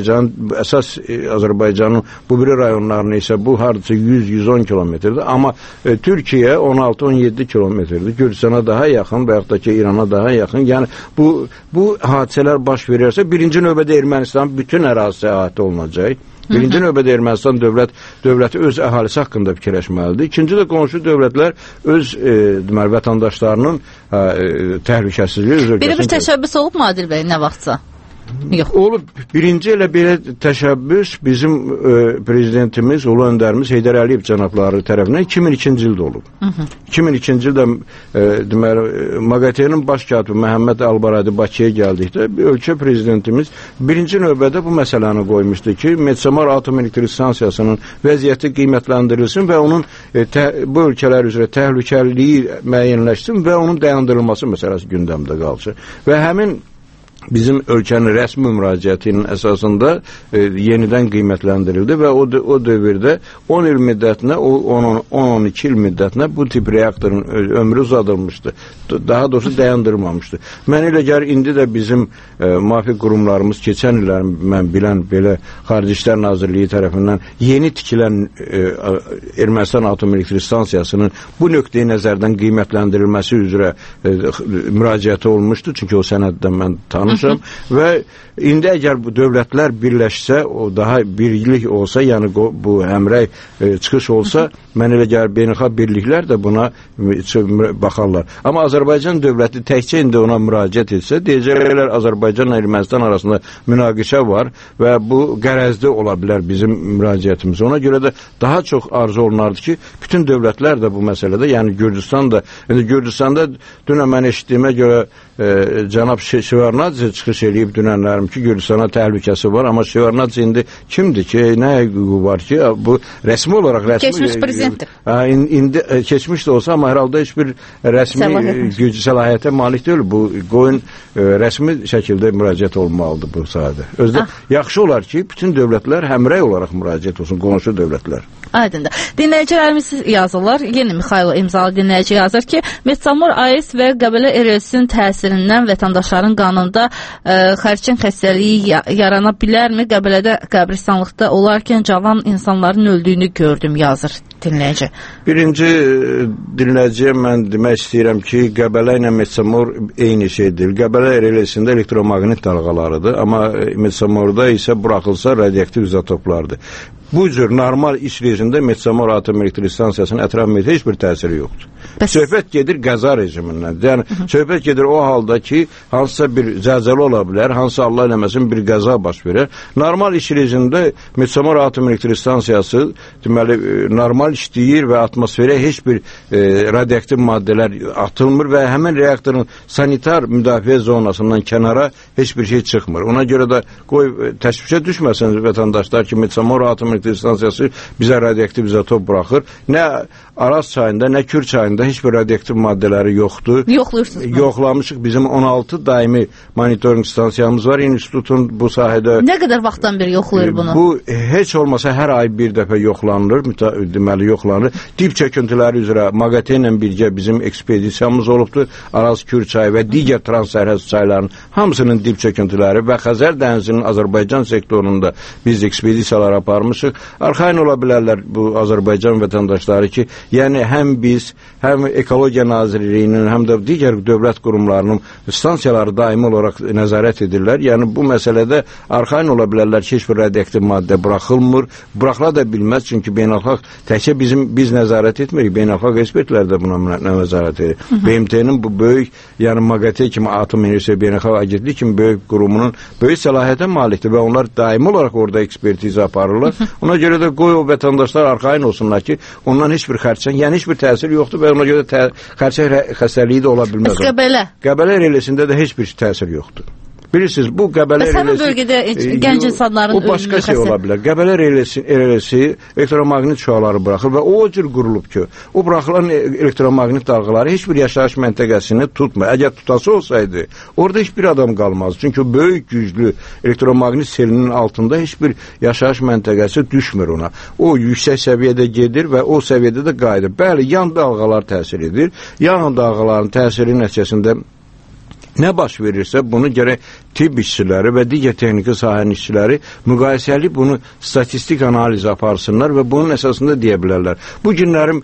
Əsas Azərbaycanın bu biri rayonlarına isə bu hardasa 100-110 kilometrdir. Amma Türkiyə 16-17 kilometrdir. Gürcüstana daha yaxın və yaxud da ki, İrana daha yaxın. Yəni, bu hadisələr baş verirsə, birinci növbədə Ermənistanın bütün ərazisi əhatə olunacaq. Birinci növbədə Ermənistan dövləti öz əhalisi haqqında fikirləşməlidir. İkinci də qonşu dövlətlər öz vətəndaşlarının təhlükəsizliyi. Belə bir təşəbbüs olub mu Adil bəy, nə vaxtsa? Yox. Olub. Birinci elə belə təşəbbüs bizim prezidentimiz, ulu öndərimiz Heydər Əliyev cənabları tərəfindən 2002-ci ildə olub. 2002-ci ildə deməli MAQATE-nin baş katibi Məhəmməd Albaradi Bakıya gəldikdə ölkə prezidentimiz birinci növbədə bu məsələni qoymuşdu ki, Metsamar Atom Elektrik Stansiyasının vəziyyəti qiymətləndirilsin və onun bu ölkələr üzrə təhlükəliliyi müəyyənləşsin və onun dayandırılması məsələsi gündəmdə qalsın. Və həmin bizim ölkənin rəsmi müraciətinin əsasında yenidən qiymətləndirildi və o dövrdə 10 il müddətinə, 10-12 il müddətinə bu tip reaktorun ömrü uzadılmışdı. Daha doğrusu dayandırılmamışdı. Mən elə gəlir, indi də bizim müvafiq qurumlarımız keçən illər mən bilən belə Xarici İşlər Nazirliyi tərəfindən yeni tikilən Ermənistan Atom Elektrik Stansiyasının bu nöqteyi nəzərdən qiymətləndirilməsi üzrə müraciəti olmuşdu. Çünki o sənəddən mən tanımışam və indi əgər bu dövlətlər birləşsə, o daha birlik olsa, yəni bu həmrəy çıxış olsa, mən elə gəlir beynəlxalq birliklər də buna baxarlar. Amma Azərbaycan dövləti təkcə indi ona müraciət etsə, deyəcəklər Azərbaycanla Ermənistan arasında münaqişə var və bu qərəzli ola bilər bizim müraciətimiz. Ona görə də daha çox arzu olunardı ki, bütün dövlətlər də bu məsələdə, yəni Gürcüstan da, Gürcüstanda dünən mən eşitdiyimə görə cənab Şevarnadze çıxış eləyib dünənlərim ki, Gürcüstana təhlükəsi var, amma Şevarnadze indi kimdir ki, nə hüququ var ki, bu rəsmi olaraq keçmiş prezidentdir. İndi keçmiş də olsa, amma hər halda heç bir rəsmi güc səlahiyyətə malik deyil. Bu qoyun rəsmi şəkildə müraciət olmalıdır bu sahədə. Özdə yaxşı olar ki, bütün dövlətlər həmrəy olaraq müraciət olsun, qonşu dövlətlər. Aydındır. Dinləyicilərimiz yazırlar, yeni Mixailo imzalı dinləyici yazır ki, Metsamor AES və Qəbələ ərazisinin təsirindən vətəndaşların qanında xərçəng xəstəliyi yarana bilərmi? Qəbələdə qəbristanlıqda olarkən cavan insanların öldüyünü gördüm, yazır dinləyici. Birinci dinləyiciyə mən demək istəyirəm ki, Qəbələ ilə Metsamor eyni şeydir. Qəbələ ərazisində elektromaqnit dalğalarıdır, amma Metsamorda isə buraxılsa radioaktiv izotoplardır. Bu cür normal iş rejimində Metsamor Atom Elektrik Stansiyasının ətraf mühitə heç bir təsiri yoxdur. Söhbət gedir qəza rejimindən. Yəni söhbət gedir o halda ki, hansısa bir zəlzələ ola bilər, hansısa Allah eləməsin bir qəza baş verir. Normal iş rejimində Metsamor Atom Elektrik Stansiyası deməli normal işləyir və atmosferə heç bir radioaktiv maddələr atılmır və həmin reaktorun sanitar müdafiə zonasından kənara heç bir şey çıxmır. Ona görə də qoy təşvişə düşməsin vətəndaşlar ki, Metsamor Atom Elektrik Stansiyası bizə radioaktiv izotop buraxır. Nə Araz çayında, nə Kür çayında heç bir radioaktiv maddələri yoxdur. Yoxlayırsınız mı? Yoxlamışıq. Bizim 16 daimi monitoring stansiyamız var. İnstitutun bu sahədə... Nə qədər vaxtdan beri yoxlayır bunu? Bu heç olmasa hər ay bir dəfə yoxlanılır. Deməli yoxlanılır. Dib çöküntüləri üzrə MAQATE ilə birgə bizim ekspedisiyamız olubdur. Araz, Kür çayı və digər transsərhəd çayların hamısının dib çöküntüləri və Xəzər dənizinin Azərbaycan sektorunda biz ekspedisiyalar aparmışıq. Arxayın ola bilərlər bu Azərbaycan vətəndaşları ki, yəni həm biz, həm Ekologiya Nazirliyinin, həm də digər dövlət qurumlarının stansiyaları daimi olaraq nəzarət edirlər. Yəni bu məsələdə arxayın ola bilərlər ki, heç bir radioaktiv maddə buraxılmır. Buraxıla da bilməz, çünki beynəlxalq təkcə biz nəzarət etmirik, beynəlxalq ekspertlər də buna nəzarət edir. BMT-nin bu böyük, yəni MAQATE kimi Atom Enerjisi Beynəlxalq Agentliyi kimi böyük qurumunun böyük səlahiyyətə malikdir və onlar daimi olaraq orada ekspertiza aparırlar. Ona görə də qoy o vətəndaşlar arxayın olsunlar ki, ondan heç bir xərçəng, yəni heç bir təsir yoxdur və ona görə xərçəng xəstəliyi də ola bilməz. Qəbələ relyesində də heç bir təsir yoxdur. Bilirsiniz, bu Qəbələ relyesi... Həmin bölgədə gənc insanların o başqa şey ola bilər. Qəbələ relyesi elektromaqnit şüaları buraxır və o cür qurulub ki, o buraxılan elektromaqnit dalğaları heç bir yaşayış məntəqəsini tutmur. Əgər tutası olsaydı, orada heç bir adam qalmaz. Çünki böyük güclü elektromaqnit selinin altında heç bir yaşayış məntəqəsi düşmür ona. O yüksək səviyyədə gedir və o səviyyədə də qayıdır. Bəli, yan dalğalar təsir edir. Yan dalğaların təsiri nəticəsində nə baş verirsə, bunu gərək tibb işçiləri və digər texniki sahənin işçiləri müqayisəli bunu statistik analiz aparsınlar və bunun əsasında deyə bilərlər. Bu günlərim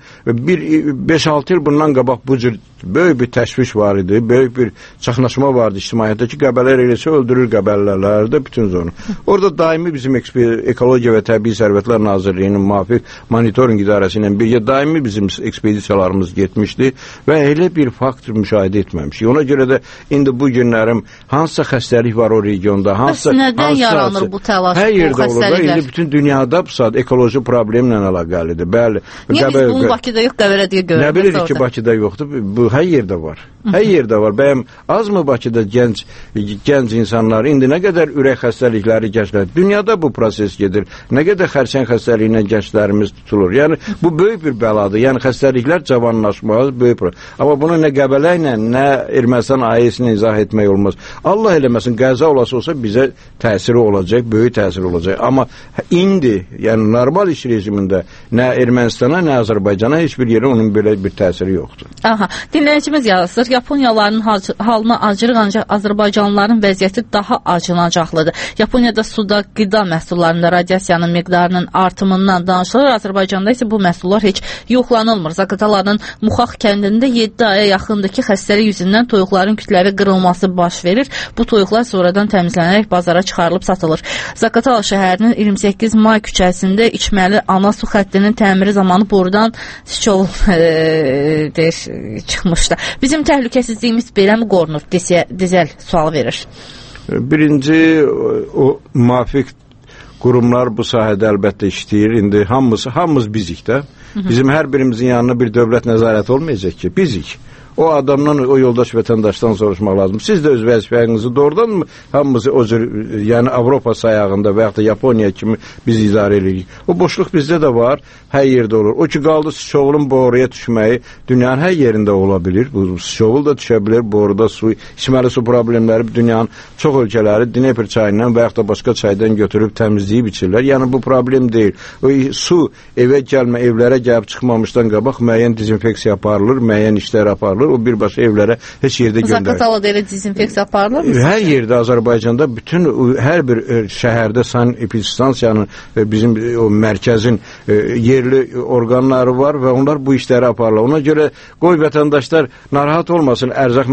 5-6 il bundan qabaq bu cür böyük bir təşviş var idi, böyük bir çaxnaşma vardı ictimaiyyətdə ki, Qəbələ relyesi öldürür Qəbələlərdə bütün zonu. Orada daimi bizim Ekologiya və Təbii Sərvətlər Nazirliyinin müvafiq monitoring idarəsi ilə birgə daimi bizim ekspedisiyalarımız getmişdi və elə bir faktor müşahidə etməmişik. Ona görə də indi bu günlərim hansısa xəstəlik var o regionda, hansısa... Bəs nədən yaranır bu təlaş, hər bu yerdə xəstəliklər? olur. İndi bütün dünyada bu saat ekoloji problemlə əlaqəlidir. Bəli. Niyə biz bunu Bakıda yox, Qəbələdə görürük? Nə bilirik ki, Bakıda yoxdur? Bu hər yerdə var. Hər yerdə var. Bəyəm azmı Bakıda gənc insanlar, indi nə qədər ürək xəstəlikləri gənclər, dünyada bu proses gedir. Nə qədər xərçəng xəstəliyinə gənclərimiz tutulur. Yəni, bu böyük bir bəladır. Yəni, xəstəliklər cavanlaşmaz, böyük problem. Amma bunu nə Qəbələ ilə, nə Ermənistan AES-ilə izah etmək olmaz. Allah eləməsin, qəza olası olsa bizə təsiri olacaq, böyük təsiri olacaq. Amma indi, yəni normal iş rejimində nə Ermənistana, nə Azərbaycana heç bir yerə onun belə bir təsiri yoxdur. Aha, dinləyicimiz yazır, Yaponiyaların halına acırıq, ancaq Azərbaycanlıların vəziyyəti daha acınacaqlıdır. Yaponiyada suda, qida məhsullarında radiasiyanın miqdarının artımından danışılır. Azərbaycanda isə bu məhsullar heç yoxlanılmır. Zaqatalanın Muxax kəndində 7 aya yaxındakı xəstəlik yüzündən toyuqların kütləvi qırılması baş verir. Bu toyuqlar sonradan təmizlənərək bazara çıxarılıb satılır. Zaqatala şəhərinin 28 may küçəsində içməli ana su xəttinin təmiri zamanı borudan şol çıxmışdı. Bizim təhlükəsizliyimiz beləmi qorunur? Dizel sual verir. Birinci, o müvafiq qurumlar bu sahədə əlbəttə işləyir. İndi hamımız bizik də. Bizim hər birimizin yanına bir dövlət nəzarəti olmayacaq ki, bizik. O adamdan, o yoldaş vətəndaşdan soruşmaq lazım. Siz də öz vəzifənizi doğrudan mı hamımızı o cür, yəni Avropa sayağında və yaxud da Yaponiya kimi biz idarə edirik? O boşluq bizdə də var, hər yerdə olur. O ki, qaldı sıçovulun boruya düşməyi dünyanın hər yerində ola bilir. Bu sıçovul da düşə bilir, boruda su, içməli su problemləri dünyanın çox ölkələri Dnepr çayından və yaxud da başqa çaydan götürüb təmizləyib içirlər. Yəni bu problem deyil. O su evə gəlmə, evlərə gəlib çıxmamışdan qabaq müəyyən dezinfeksiya aparılır, müəyyən işlər aparılır. O birbaşa evlərə heç yerdə göndərir. Zaqatalada elə dezinfeksiya aparılır mı? Hər yerdə Azərbaycanda bütün hər bir şəhərdə epistansiyanın bizim o mərkəzin yerli orqanları var və onlar bu işləri aparırlar. Ona görə qoy vətəndaşlar narahat olmasın ərzaq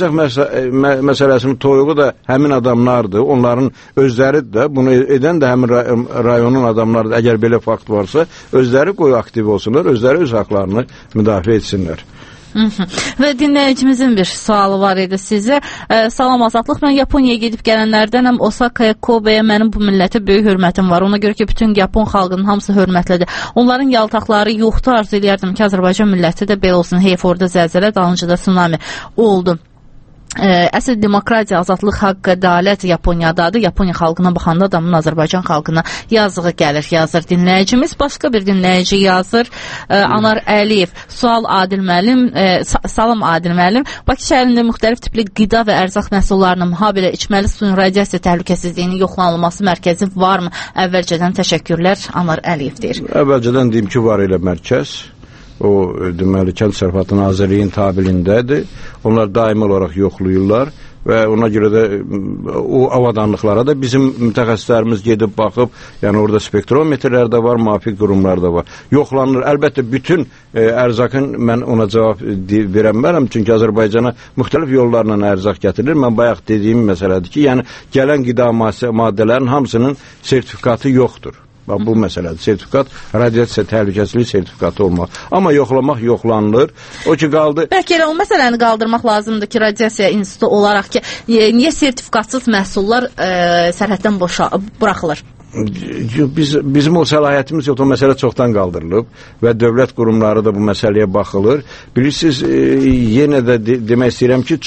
məsələsinin toyuğu da həmin adamlardır. Onların özləri də bunu edən də həmin rayonun adamlarıdır. Əgər belə fakt varsa özləri qoy aktiv olsunlar, özləri öz haqlarını müdafiə etsinlər. Və dinləyicimizin bir sualı var idi sizə. Salam Azadlıq, mən Yaponiyaya gedib gələnlərdənəm. Osakaya, Kobe'yə mənim bu millətə böyük hörmətim var. Ona görə ki, bütün Yapon xalqının hamısı hörmətlidir. Onların yaltaqları yoxdur. Arzu eləyərdim ki, Azərbaycan milləti də belə olsun. Heyf, orada zəlzələ, dalınca da tsunami oldu. Əsl demokratiya, azadlıq, haqq, ədalət Yaponiyadadır. Yaponiya xalqına baxanda adamın Azərbaycan xalqına yazığı gəlir, yazır dinləyicimiz. Başqa bir dinləyici yazır. Anar Əliyev, sual Adil müəllim, salam Adil müəllim. Bakı şəhərində müxtəlif tipli qida və ərzaq məhsullarının, habelə içməli suyun radiasiya təhlükəsizliyinin yoxlanılması mərkəzi varmı? Əvvəlcədən təşəkkürlər, Anar Əliyev deyir. Əvvəlcədən deyim ki, var elə mərkəz. O, deməli, Kənd Təsərrüfatı Nazirliyinin tabelindədir. Onlar daimi olaraq yoxlayırlar və ona görə də o avadanlıqlara da bizim mütəxəssislərimiz gedib baxıb, yəni orada spektrometrlər də var, müvafiq qurumlar da var. Yoxlanılır. Əlbəttə, bütün ərzaqın mən ona cavab verəmərəm, çünki Azərbaycana müxtəlif yollarla ərzaq gətirilir. Mən bayaq dediyim məsələdir ki, yəni gələn qida maddələrin hamısının sertifikatı yoxdur. Bu məsələdir. Sertifikat, radiasiya təhlükəsizlik sertifikatı olmalı. Amma yoxlamaq yoxlanılır. O ki, qaldı... Bəlkə elə o məsələni qaldırmaq lazımdır ki, radiasiya institutu olaraq ki, niyə sertifikatsız məhsullar sərhəddən buraxılır? Bizim o səlahiyyətimiz yoxdur, o məsələ çoxdan qaldırılıb və dövlət qurumları da bu məsələyə baxılır. Bilirsiniz, yenə də demək istəyirəm ki,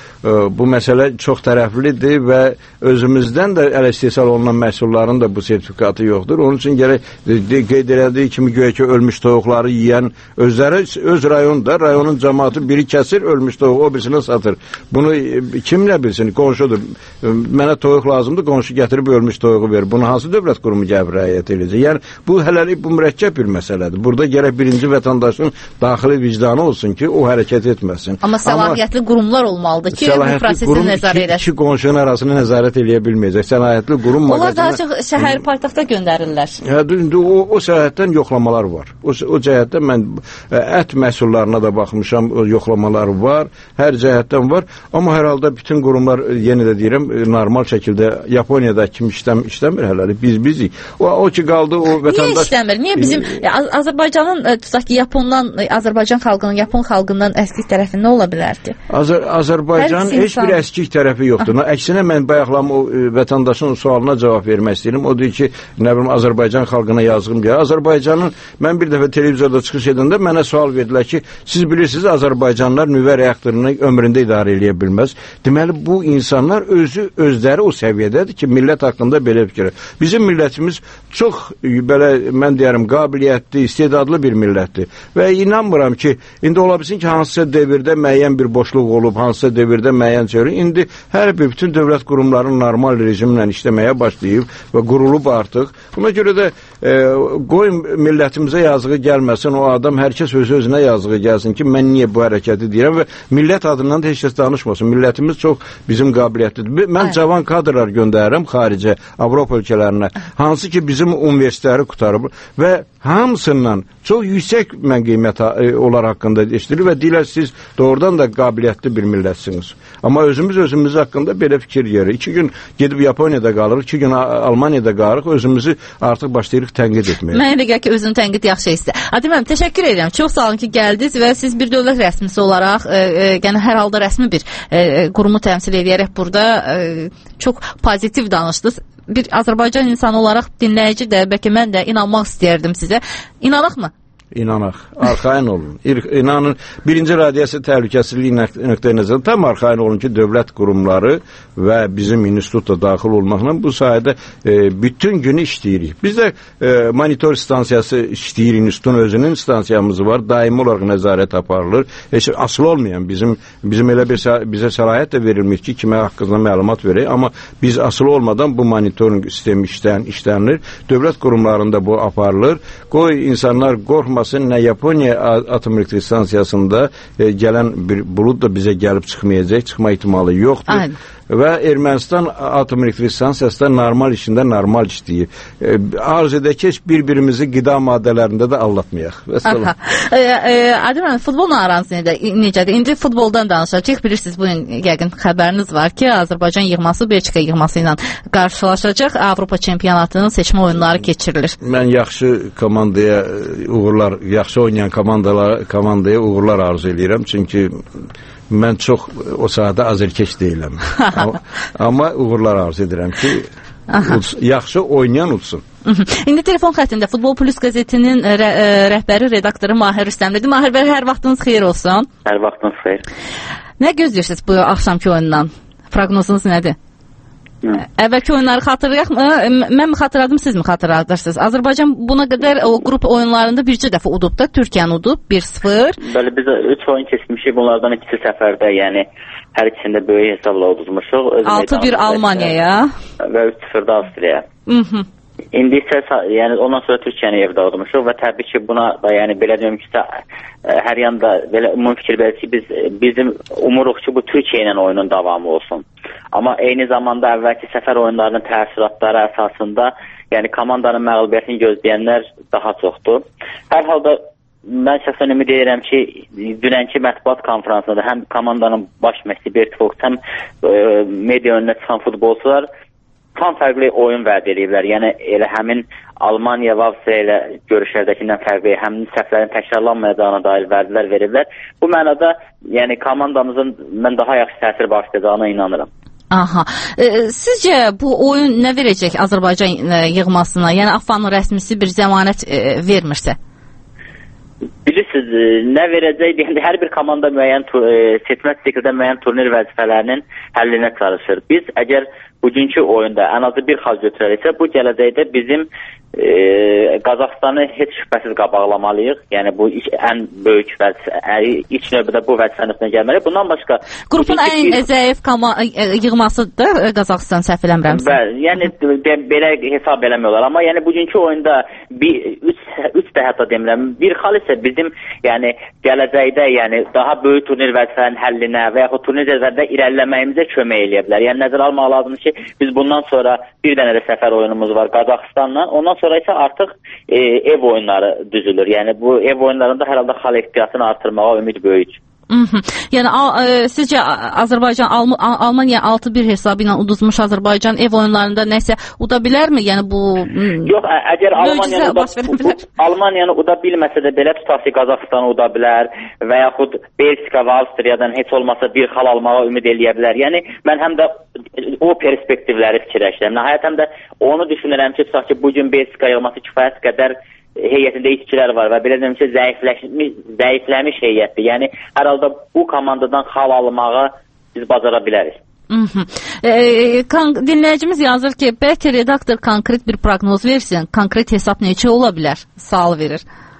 bu məsələ çox tərəflidir və özümüzdən də ələ istehsal olunan məhsulların da bu sertifikatı yoxdur. Onun üçün gərək qeyd elədiyi kimi göyə ki, ölmüş toyuqları yiyən özləri, öz rayonda, rayonun cəmaatı biri kəsir, ölmüş toyuq, o birisini satır. Bunu kimlə bilsin? Qonşudur. Mənə toyuq lazımdır, qonşu gətirib ölmüş toyuğu verir. Bunu hansı dövlət qurumu gəlib rəayət edəcək? Yəni, bu hələlik bu mürəkkəb bir məsələdir. Burada gərək birinci vətəndaşın daxili vicdanı olsun ki, o hərəkət etməsin. Amma səlahiyyətli qurumlar olmalıdır ki, bu prosesi nəzarət edər. İki qonşunun arasını nəzarət eləyə bilməyəcək. Səlahiyyətli qurum onlar daha çox şəhər paytaxta göndərirlər. O səhətdən yoxlamalar var. O cəhətdən mən ət məhsullarına da baxmışam, yoxlamalar var. Hər cəhətdən var. Amma hər halda bütün qurumlar, yenə də deyirəm, normal şəkildə Yaponiyada kim işləmir hələlik. Bizik. O ki, qaldı o vətəndaş... Niyə işləmir? Niyə bizim Azərbaycanın, tutaq ki, Azərbaycan xalqının, Yapon xalqından əskik tərəfi nə ola bilər ki? Azərbaycan heç bir əskik tərəfi yoxdur. Əksinə, mən bayaqlam o vətəndaşın sualına cavab vermək istəyirəm. O deyir ki, nə bilim, Azərbaycan xalqına yazığım gəlir. Azərbaycanın, mən bir dəfə televizorda çıxış edəndə mənə sual verdilər ki, siz bilirsiniz, Azərbaycanlar nüvə reaktorunu ömründə idarə eləyə bilməz. Deməli, bu insanlar özləri o səviyyədədir ki, millət haqqında belə fikir. Bizim millətimiz çox, belə, mən deyərəm, qabiliyyətli, istedadlı bir millətdir. Və inanmıram ki, indi ola bilsin ki, hansısa devirdə müəyyən bir boşluq olub, hansısa devirdə müəyyən çevrim. İndi hər bir bütün dövlət qurumlarının normal rejimlə işləməyə başlayıb və qurulub artıq. Buna görə də qoyun millətimizə yazığı gəlməsin, o adam hər kəs öz-özünə yazığı gəlsin ki, mən niyə bu hərəkəti deyirəm və millət adından da heç kəs danışmasın. Millətimiz çox bizim qabiliyyətlidir. Mən cavan kadrlar göndərirəm xaricə, Avropa ölkələrinə, hansı ki bizim universitetləri qutarıb və hamısından çox yüksək qiymət onlar haqqında eşidilir və deyirlər, siz doğrudan da qabiliyyətli bir millətsiniz. Amma özümüz haqqında belə fikir yerir. 2 gün gedib Yaponiyada qalırıq, 2 gün Almaniyada qalırıq, özümüzü artıq başlayırıq tənqid etməyə. Mən elə gəl ki, özünü tənqid yaxşı istə. Adil müəllim, təşəkkür edirəm. Çox sağ olun ki, gəldiniz və siz bir dövlət rəsmisi olaraq, yəni hər halda rəsmi bir qurumu təmsil edərək burada çox pozitiv danışdınız. Bir Azərbaycan insanı olaraq dinləyici də, bəlkə mən də inanmaq istəyərdim sizə. İnanaq mı? İnanaq. Arxain olun. İnanın, birinci radiasiya təhlükəsizliyi nöqteyi-nəzərdən tam arxain olun ki, dövlət qurumları və bizim institut da daxil olmaqla bu sayədə bütün günü işləyirik. Biz də monitor stansiyası işləyir, institutun özünün stansiyamızı var, daimi olaraq nəzarət aparılır. Heç asılı olmayan, bizim elə bizə səlahiyyət də verilmir ki, kimə haqqında məlumat verək, amma biz asılı olmadan bu monitoring sistemi işlənilir. Dövlət qurumlarında bu aparılır. Qoy insanlar qorxmasın, nə Yaponiya atom elektrik stansiyasında gələn bir bulud da bizə gəlib çıxmayacaq, çıxma ihtimalı yoxdur. və Ermənistan atom elektrik stansiyası da normal işində normal işləyir. Arz edək ki, bir-birimizi qida maddələrində də aldatmayaq. Adil, futbolla aranız necədir? İndi futboldan danışacağıq. Bilirsiniz, bugün yəqin xəbəriniz var ki, Azərbaycan yığması Belçika yığması ilə qarşılaşacaq. Avropa çempionatının seçmə oyunları keçirilir. Mən yaxşı komandaya uğurlar, yaxşı oynayan komandaya uğurlar arzu edirəm. Çünki mən çox o sahədə azərkeş deyiləm. Amma uğurlar arzu edirəm ki, yaxşı oynayan utsun. İndi telefon xəttində Futbol Plus qəzetinin rəhbəri, redaktoru Mahir Rüstəmlidir. Mahir bəy, hər vaxtınız xeyir olsun. Hər vaxtınız xeyir. Nə gözləyirsiniz bu axşamki oyundan? Proqnozunuz nədir? Əvvəlki oyunları xatırlayaq mı? Mən mi xatırladım, siz mi xatırladırsınız? Azərbaycan buna qədər o qrup oyunlarında bircə dəfə udub da, Türkiyəni udub 1-0. Bəli, biz 3 oyun keçmişik, bunlardan ikisi səfərdə, yəni hər ikisində böyük hesabla uduzmuşuq. 6-1 Almaniyaya və 3-0 Avstriyaya. İndi isə yəni ondan sonra Türkiyəni evdə udmuşuq və təbii ki, buna da yəni belə deyim ki, hər yanda belə ümumi fikir verir ki, bizim umuruq ki, bu Türkiyə ilə oyunun davamı olsun. Amma eyni zamanda əvvəlki səfər oyunlarının təəssüratları əsasında, yəni komandanın məğlubiyyətini gözləyənlər daha çoxdur. Hər halda mən şəxsən ümid edirəm ki, dünənki mətbuat konferansında həm komandanın baş məşqçisi Bert Fox, həm media önünə çıxan futbolçular tam fərqli oyun vəd edirlər. Yəni elə həmin Almaniya və Avstriya ilə görüşlərdəkindən fərqli, həmin səhvlərin təkrarlanmayacağına dair vədlər verirlər. Bu mənada yəni komandamızın mən daha yaxşı təsir bağışlayacağına inanıram. Aha. Sizcə bu oyun nə verəcək Azərbaycan yığmasına? Yəni AFFA-nın rəsmisi bir zəmanət vermirsə? Bilirsiniz, nə verəcək deyəndə hər bir komanda müəyyən seçmə şəkildə müəyyən turnir vəzifələrinin həllinə çalışır. Biz əgər bugünkü oyunda ən azı bir xal götürəriksə, bu gələcəkdə bizim Qazaxıstanı heç şübhəsiz qabaqlamalıyıq. Yəni bu ən böyük vəzifə, ilk növbədə bu vəzifənin üstünə gəlməli. Bundan başqa qrupun ən zəif yığmasıdır Qazaxıstan, səhv eləmirəmsə. Bəli, yəni belə hesab eləmirlər, amma yəni bugünkü oyunda 3 də hətta demirəm, bir xal isə bizim yəni gələcəkdə yəni daha böyük turnir vəzifələrinin həllinə və yaxud turnir cədvəlində irəliləməyimizə kömək eləyə bilər. Yəni nəzərə almaq lazımdır ki, biz bundan sonra bir dənə də səfər oyunumuz var Qazaxıstanla. Ondan sonra isə artıq ev oyunları düzülür. Yəni bu ev oyunlarında hər halda xal ehtiyatını artırmağa ümid böyük. Yəni sizcə Azərbaycan Almaniya 6-1 hesabı ilə uduzmuş Azərbaycan ev oyunlarında nəsə uda bilərmi? Yəni bu yox, əgər Almaniyanı uda bilməsə də belə tutaq ki, Qazaxıstanı uda bilər və yaxud Belçika və Avstriyadan heç olmasa bir xal almağa ümid eləyə bilər. Yəni mən həm də o perspektivləri fikirləşirəm. Nəhayət həm də onu düşünürəm ki, tutaq ki, bu gün Belçika yığması kifayət qədər heyətində itkilər var və belə deyim ki, zəifləmiş heyətdir. Yəni, hər halda bu komandadan xal almağı biz bacara bilərik. Dinləyicimiz yazır ki, bəlkə redaktor konkret bir proqnoz versin, konkret hesab neçə ola bilər? Sual verir.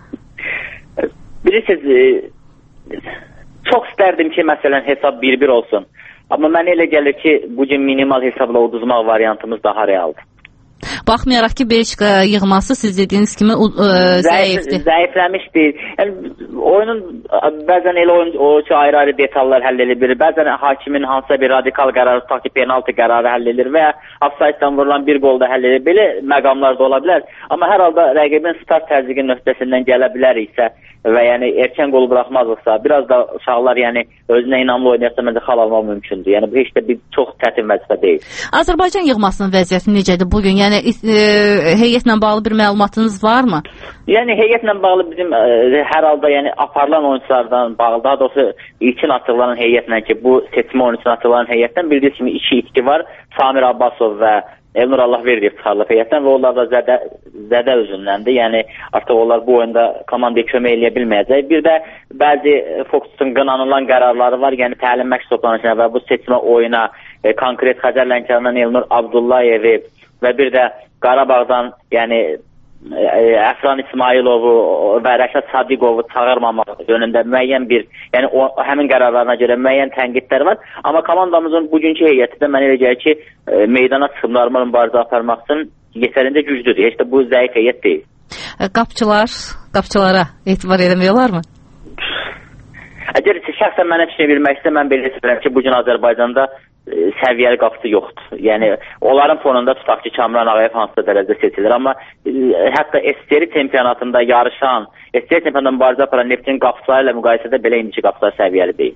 Bilirsiniz, çox istərdim ki, məsələn, hesab 1-1 olsun. Amma mənə elə gəlir ki, bugün minimal hesabla uduzmaq variantımız daha realdır. Baxmayaraq ki, Belçika yığması siz dediyiniz kimi zəifdir. Zəifləmişdir. Yəni, oyunun bəzən elə oyun ki, ayrı-ayrı detallar həll edilir. Bəzən hakimin hansısa bir radikal qərarı, tutaq ki, penalti qərarı həll edilir və ya ofsayddan vurulan bir qolda həll edilir. Belə məqamlar da ola bilər. Amma hər halda rəqibin start təzyiqi nöqtəsindən gələ biləriksə və yəni erkən qol buraxmazıqsa, biraz da uşaqlar yəni özünə inamlı oynayarsa məncə xal almaq mümkündür. Yəni bu heç də bir çox çətin vəzifə deyil. Azərbaycan yığmasının vəziyyəti necədir bugün? Yəni heyətlə bağlı bir məlumatınız varmı? Yəni heyətlə bağlı bizim hər halda yəni aparılan oyunçulardan bağlı, daha doğrusu ilkin açıqlanan heyətlə ki, bu seçmə oyunçusuna açıqlanan heyətdən bildiyiniz kimi 2 itki var. Samir Abbasov və Elnur Allahverdiyev çıxarılıb heyətdən və onlar da zədə üzündəndir. Yəni artıq onlar bu oyunda komandaya kömək eləyə bilməyəcək. Bir də bəzi Foxun qınanılan qərarları var. Yəni təlim məşq toplanışına və bu seçmə oyuna konkret Xəzər Lənkərandan Elnur Abdullayevi və bir də Qarabağdan yəni Əfran İsmailovu və Rəşad Sadiqovu çağırmamaq yönündə müəyyən bir, yəni həmin qərarlarına görə müəyyən tənqidlər var. Amma komandamızın bugünkü heyəti də mənə elə gəlir ki, meydana çıxımlarla mübarizə aparmaq üçün yetərincə güclüdür. Heç də bu zəif heyət deyil. Qapçılara etibar eləmək olarmı? Əgər şəxsən mənə fikir vermək istəyirəm, mən belə istəyirəm ki, bugün Azərbaycanda səviyyəli qapısı yoxdur. Yəni onların fonunda tutaq ki, Kamran Ağayev hansısa dərəcədə seçilir, amma hətta SSR çempionatında yarışan, SSR çempionatında mübarizə aparan Neftin qapıçıları ilə müqayisədə belə indiki qapıçılar səviyyəli deyil.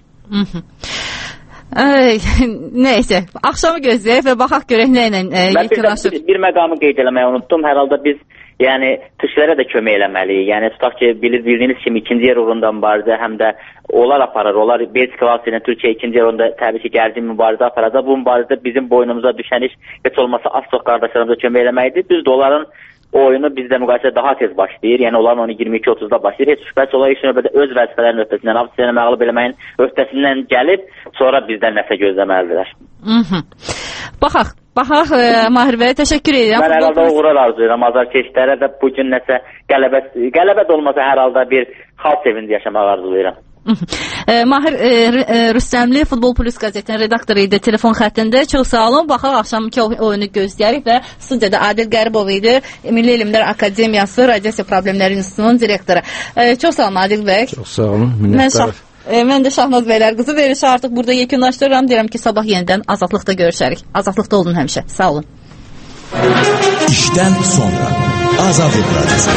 Nəysə, axşamı gözləyək və baxaq görək nə ilə yekunlaşır. Bir məqamı qeyd eləməyi unutdum. Hər halda biz yəni türklərə də kömək eləməliyik. Yəni tutaq ki, bildiyiniz kimi ikinci yer uğrunda mübarizə həm də onlar aparır. Onlar Belçika ilə Türkiyə ikinci yer uğrunda təbii ki, gərgin mübarizə aparacaq. Bu mübarizədə bizim boynumuza düşən iş heç olmasa az çox qardaşlarımıza kömək eləməkdir. Düzdür, onların oyunu bizdə müqayisədə daha tez başlayır. Yəni onların oyunu 22-30-da başlayır. Heç şübhəsiz olaraq ilk növbədə öz vəzifələrinin öhdəsindən, Avstriyaya məğlub eləməyin öhdəsindən gəlib, sonra bizdən nəsə gözləməlidirlər. Baxaq, Mahir bəy, təşəkkür edirəm. Mən hər halda uğurlar arzulayıram azarkeşlərə və bugün nəsə qələbə də olmasa hər halda bir xalq sevinci yaşamaq arzulayıram. Mahir Rüstəmli Futbol Plus qəzetinin redaktoru idi telefon xəttində. Çox sağ olun. Baxaq axşamki oyunu gözləyərik və studiyada Adil Qəribov idi, Milli Elmlər Akademiyası Radiasiya Problemləri İnstitutunun direktoru. Çox sağ olun Adil bəy. Çox sağ olun. Minnətdarım. Mən də Şahnaz bəylər qızı verilişi artıq burada yekunlaşdırıram. Deyirəm ki, sabah yenidən Azadlıqda görüşərik. Azadlıqda olun həmişə. Sağ olun. İşdən sonra Azadlıq Radyosu.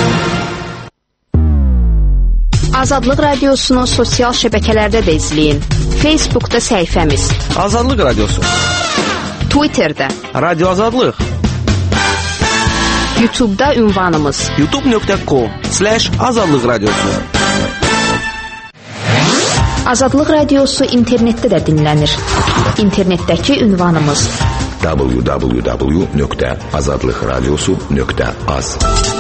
Azadlıq Radiosunu sosial şəbəkələrdə də izləyin. Facebookda səhifəmiz Azadlıq Radiosu, Twitterdə Radio Azadlıq, YouTube'da ünvanımız youtube.com/Azadlıq Radiosu. Azadlıq Radiosu internetdə də dinlənir. İnternetdəki ünvanımız www.azadlıqradiosu.az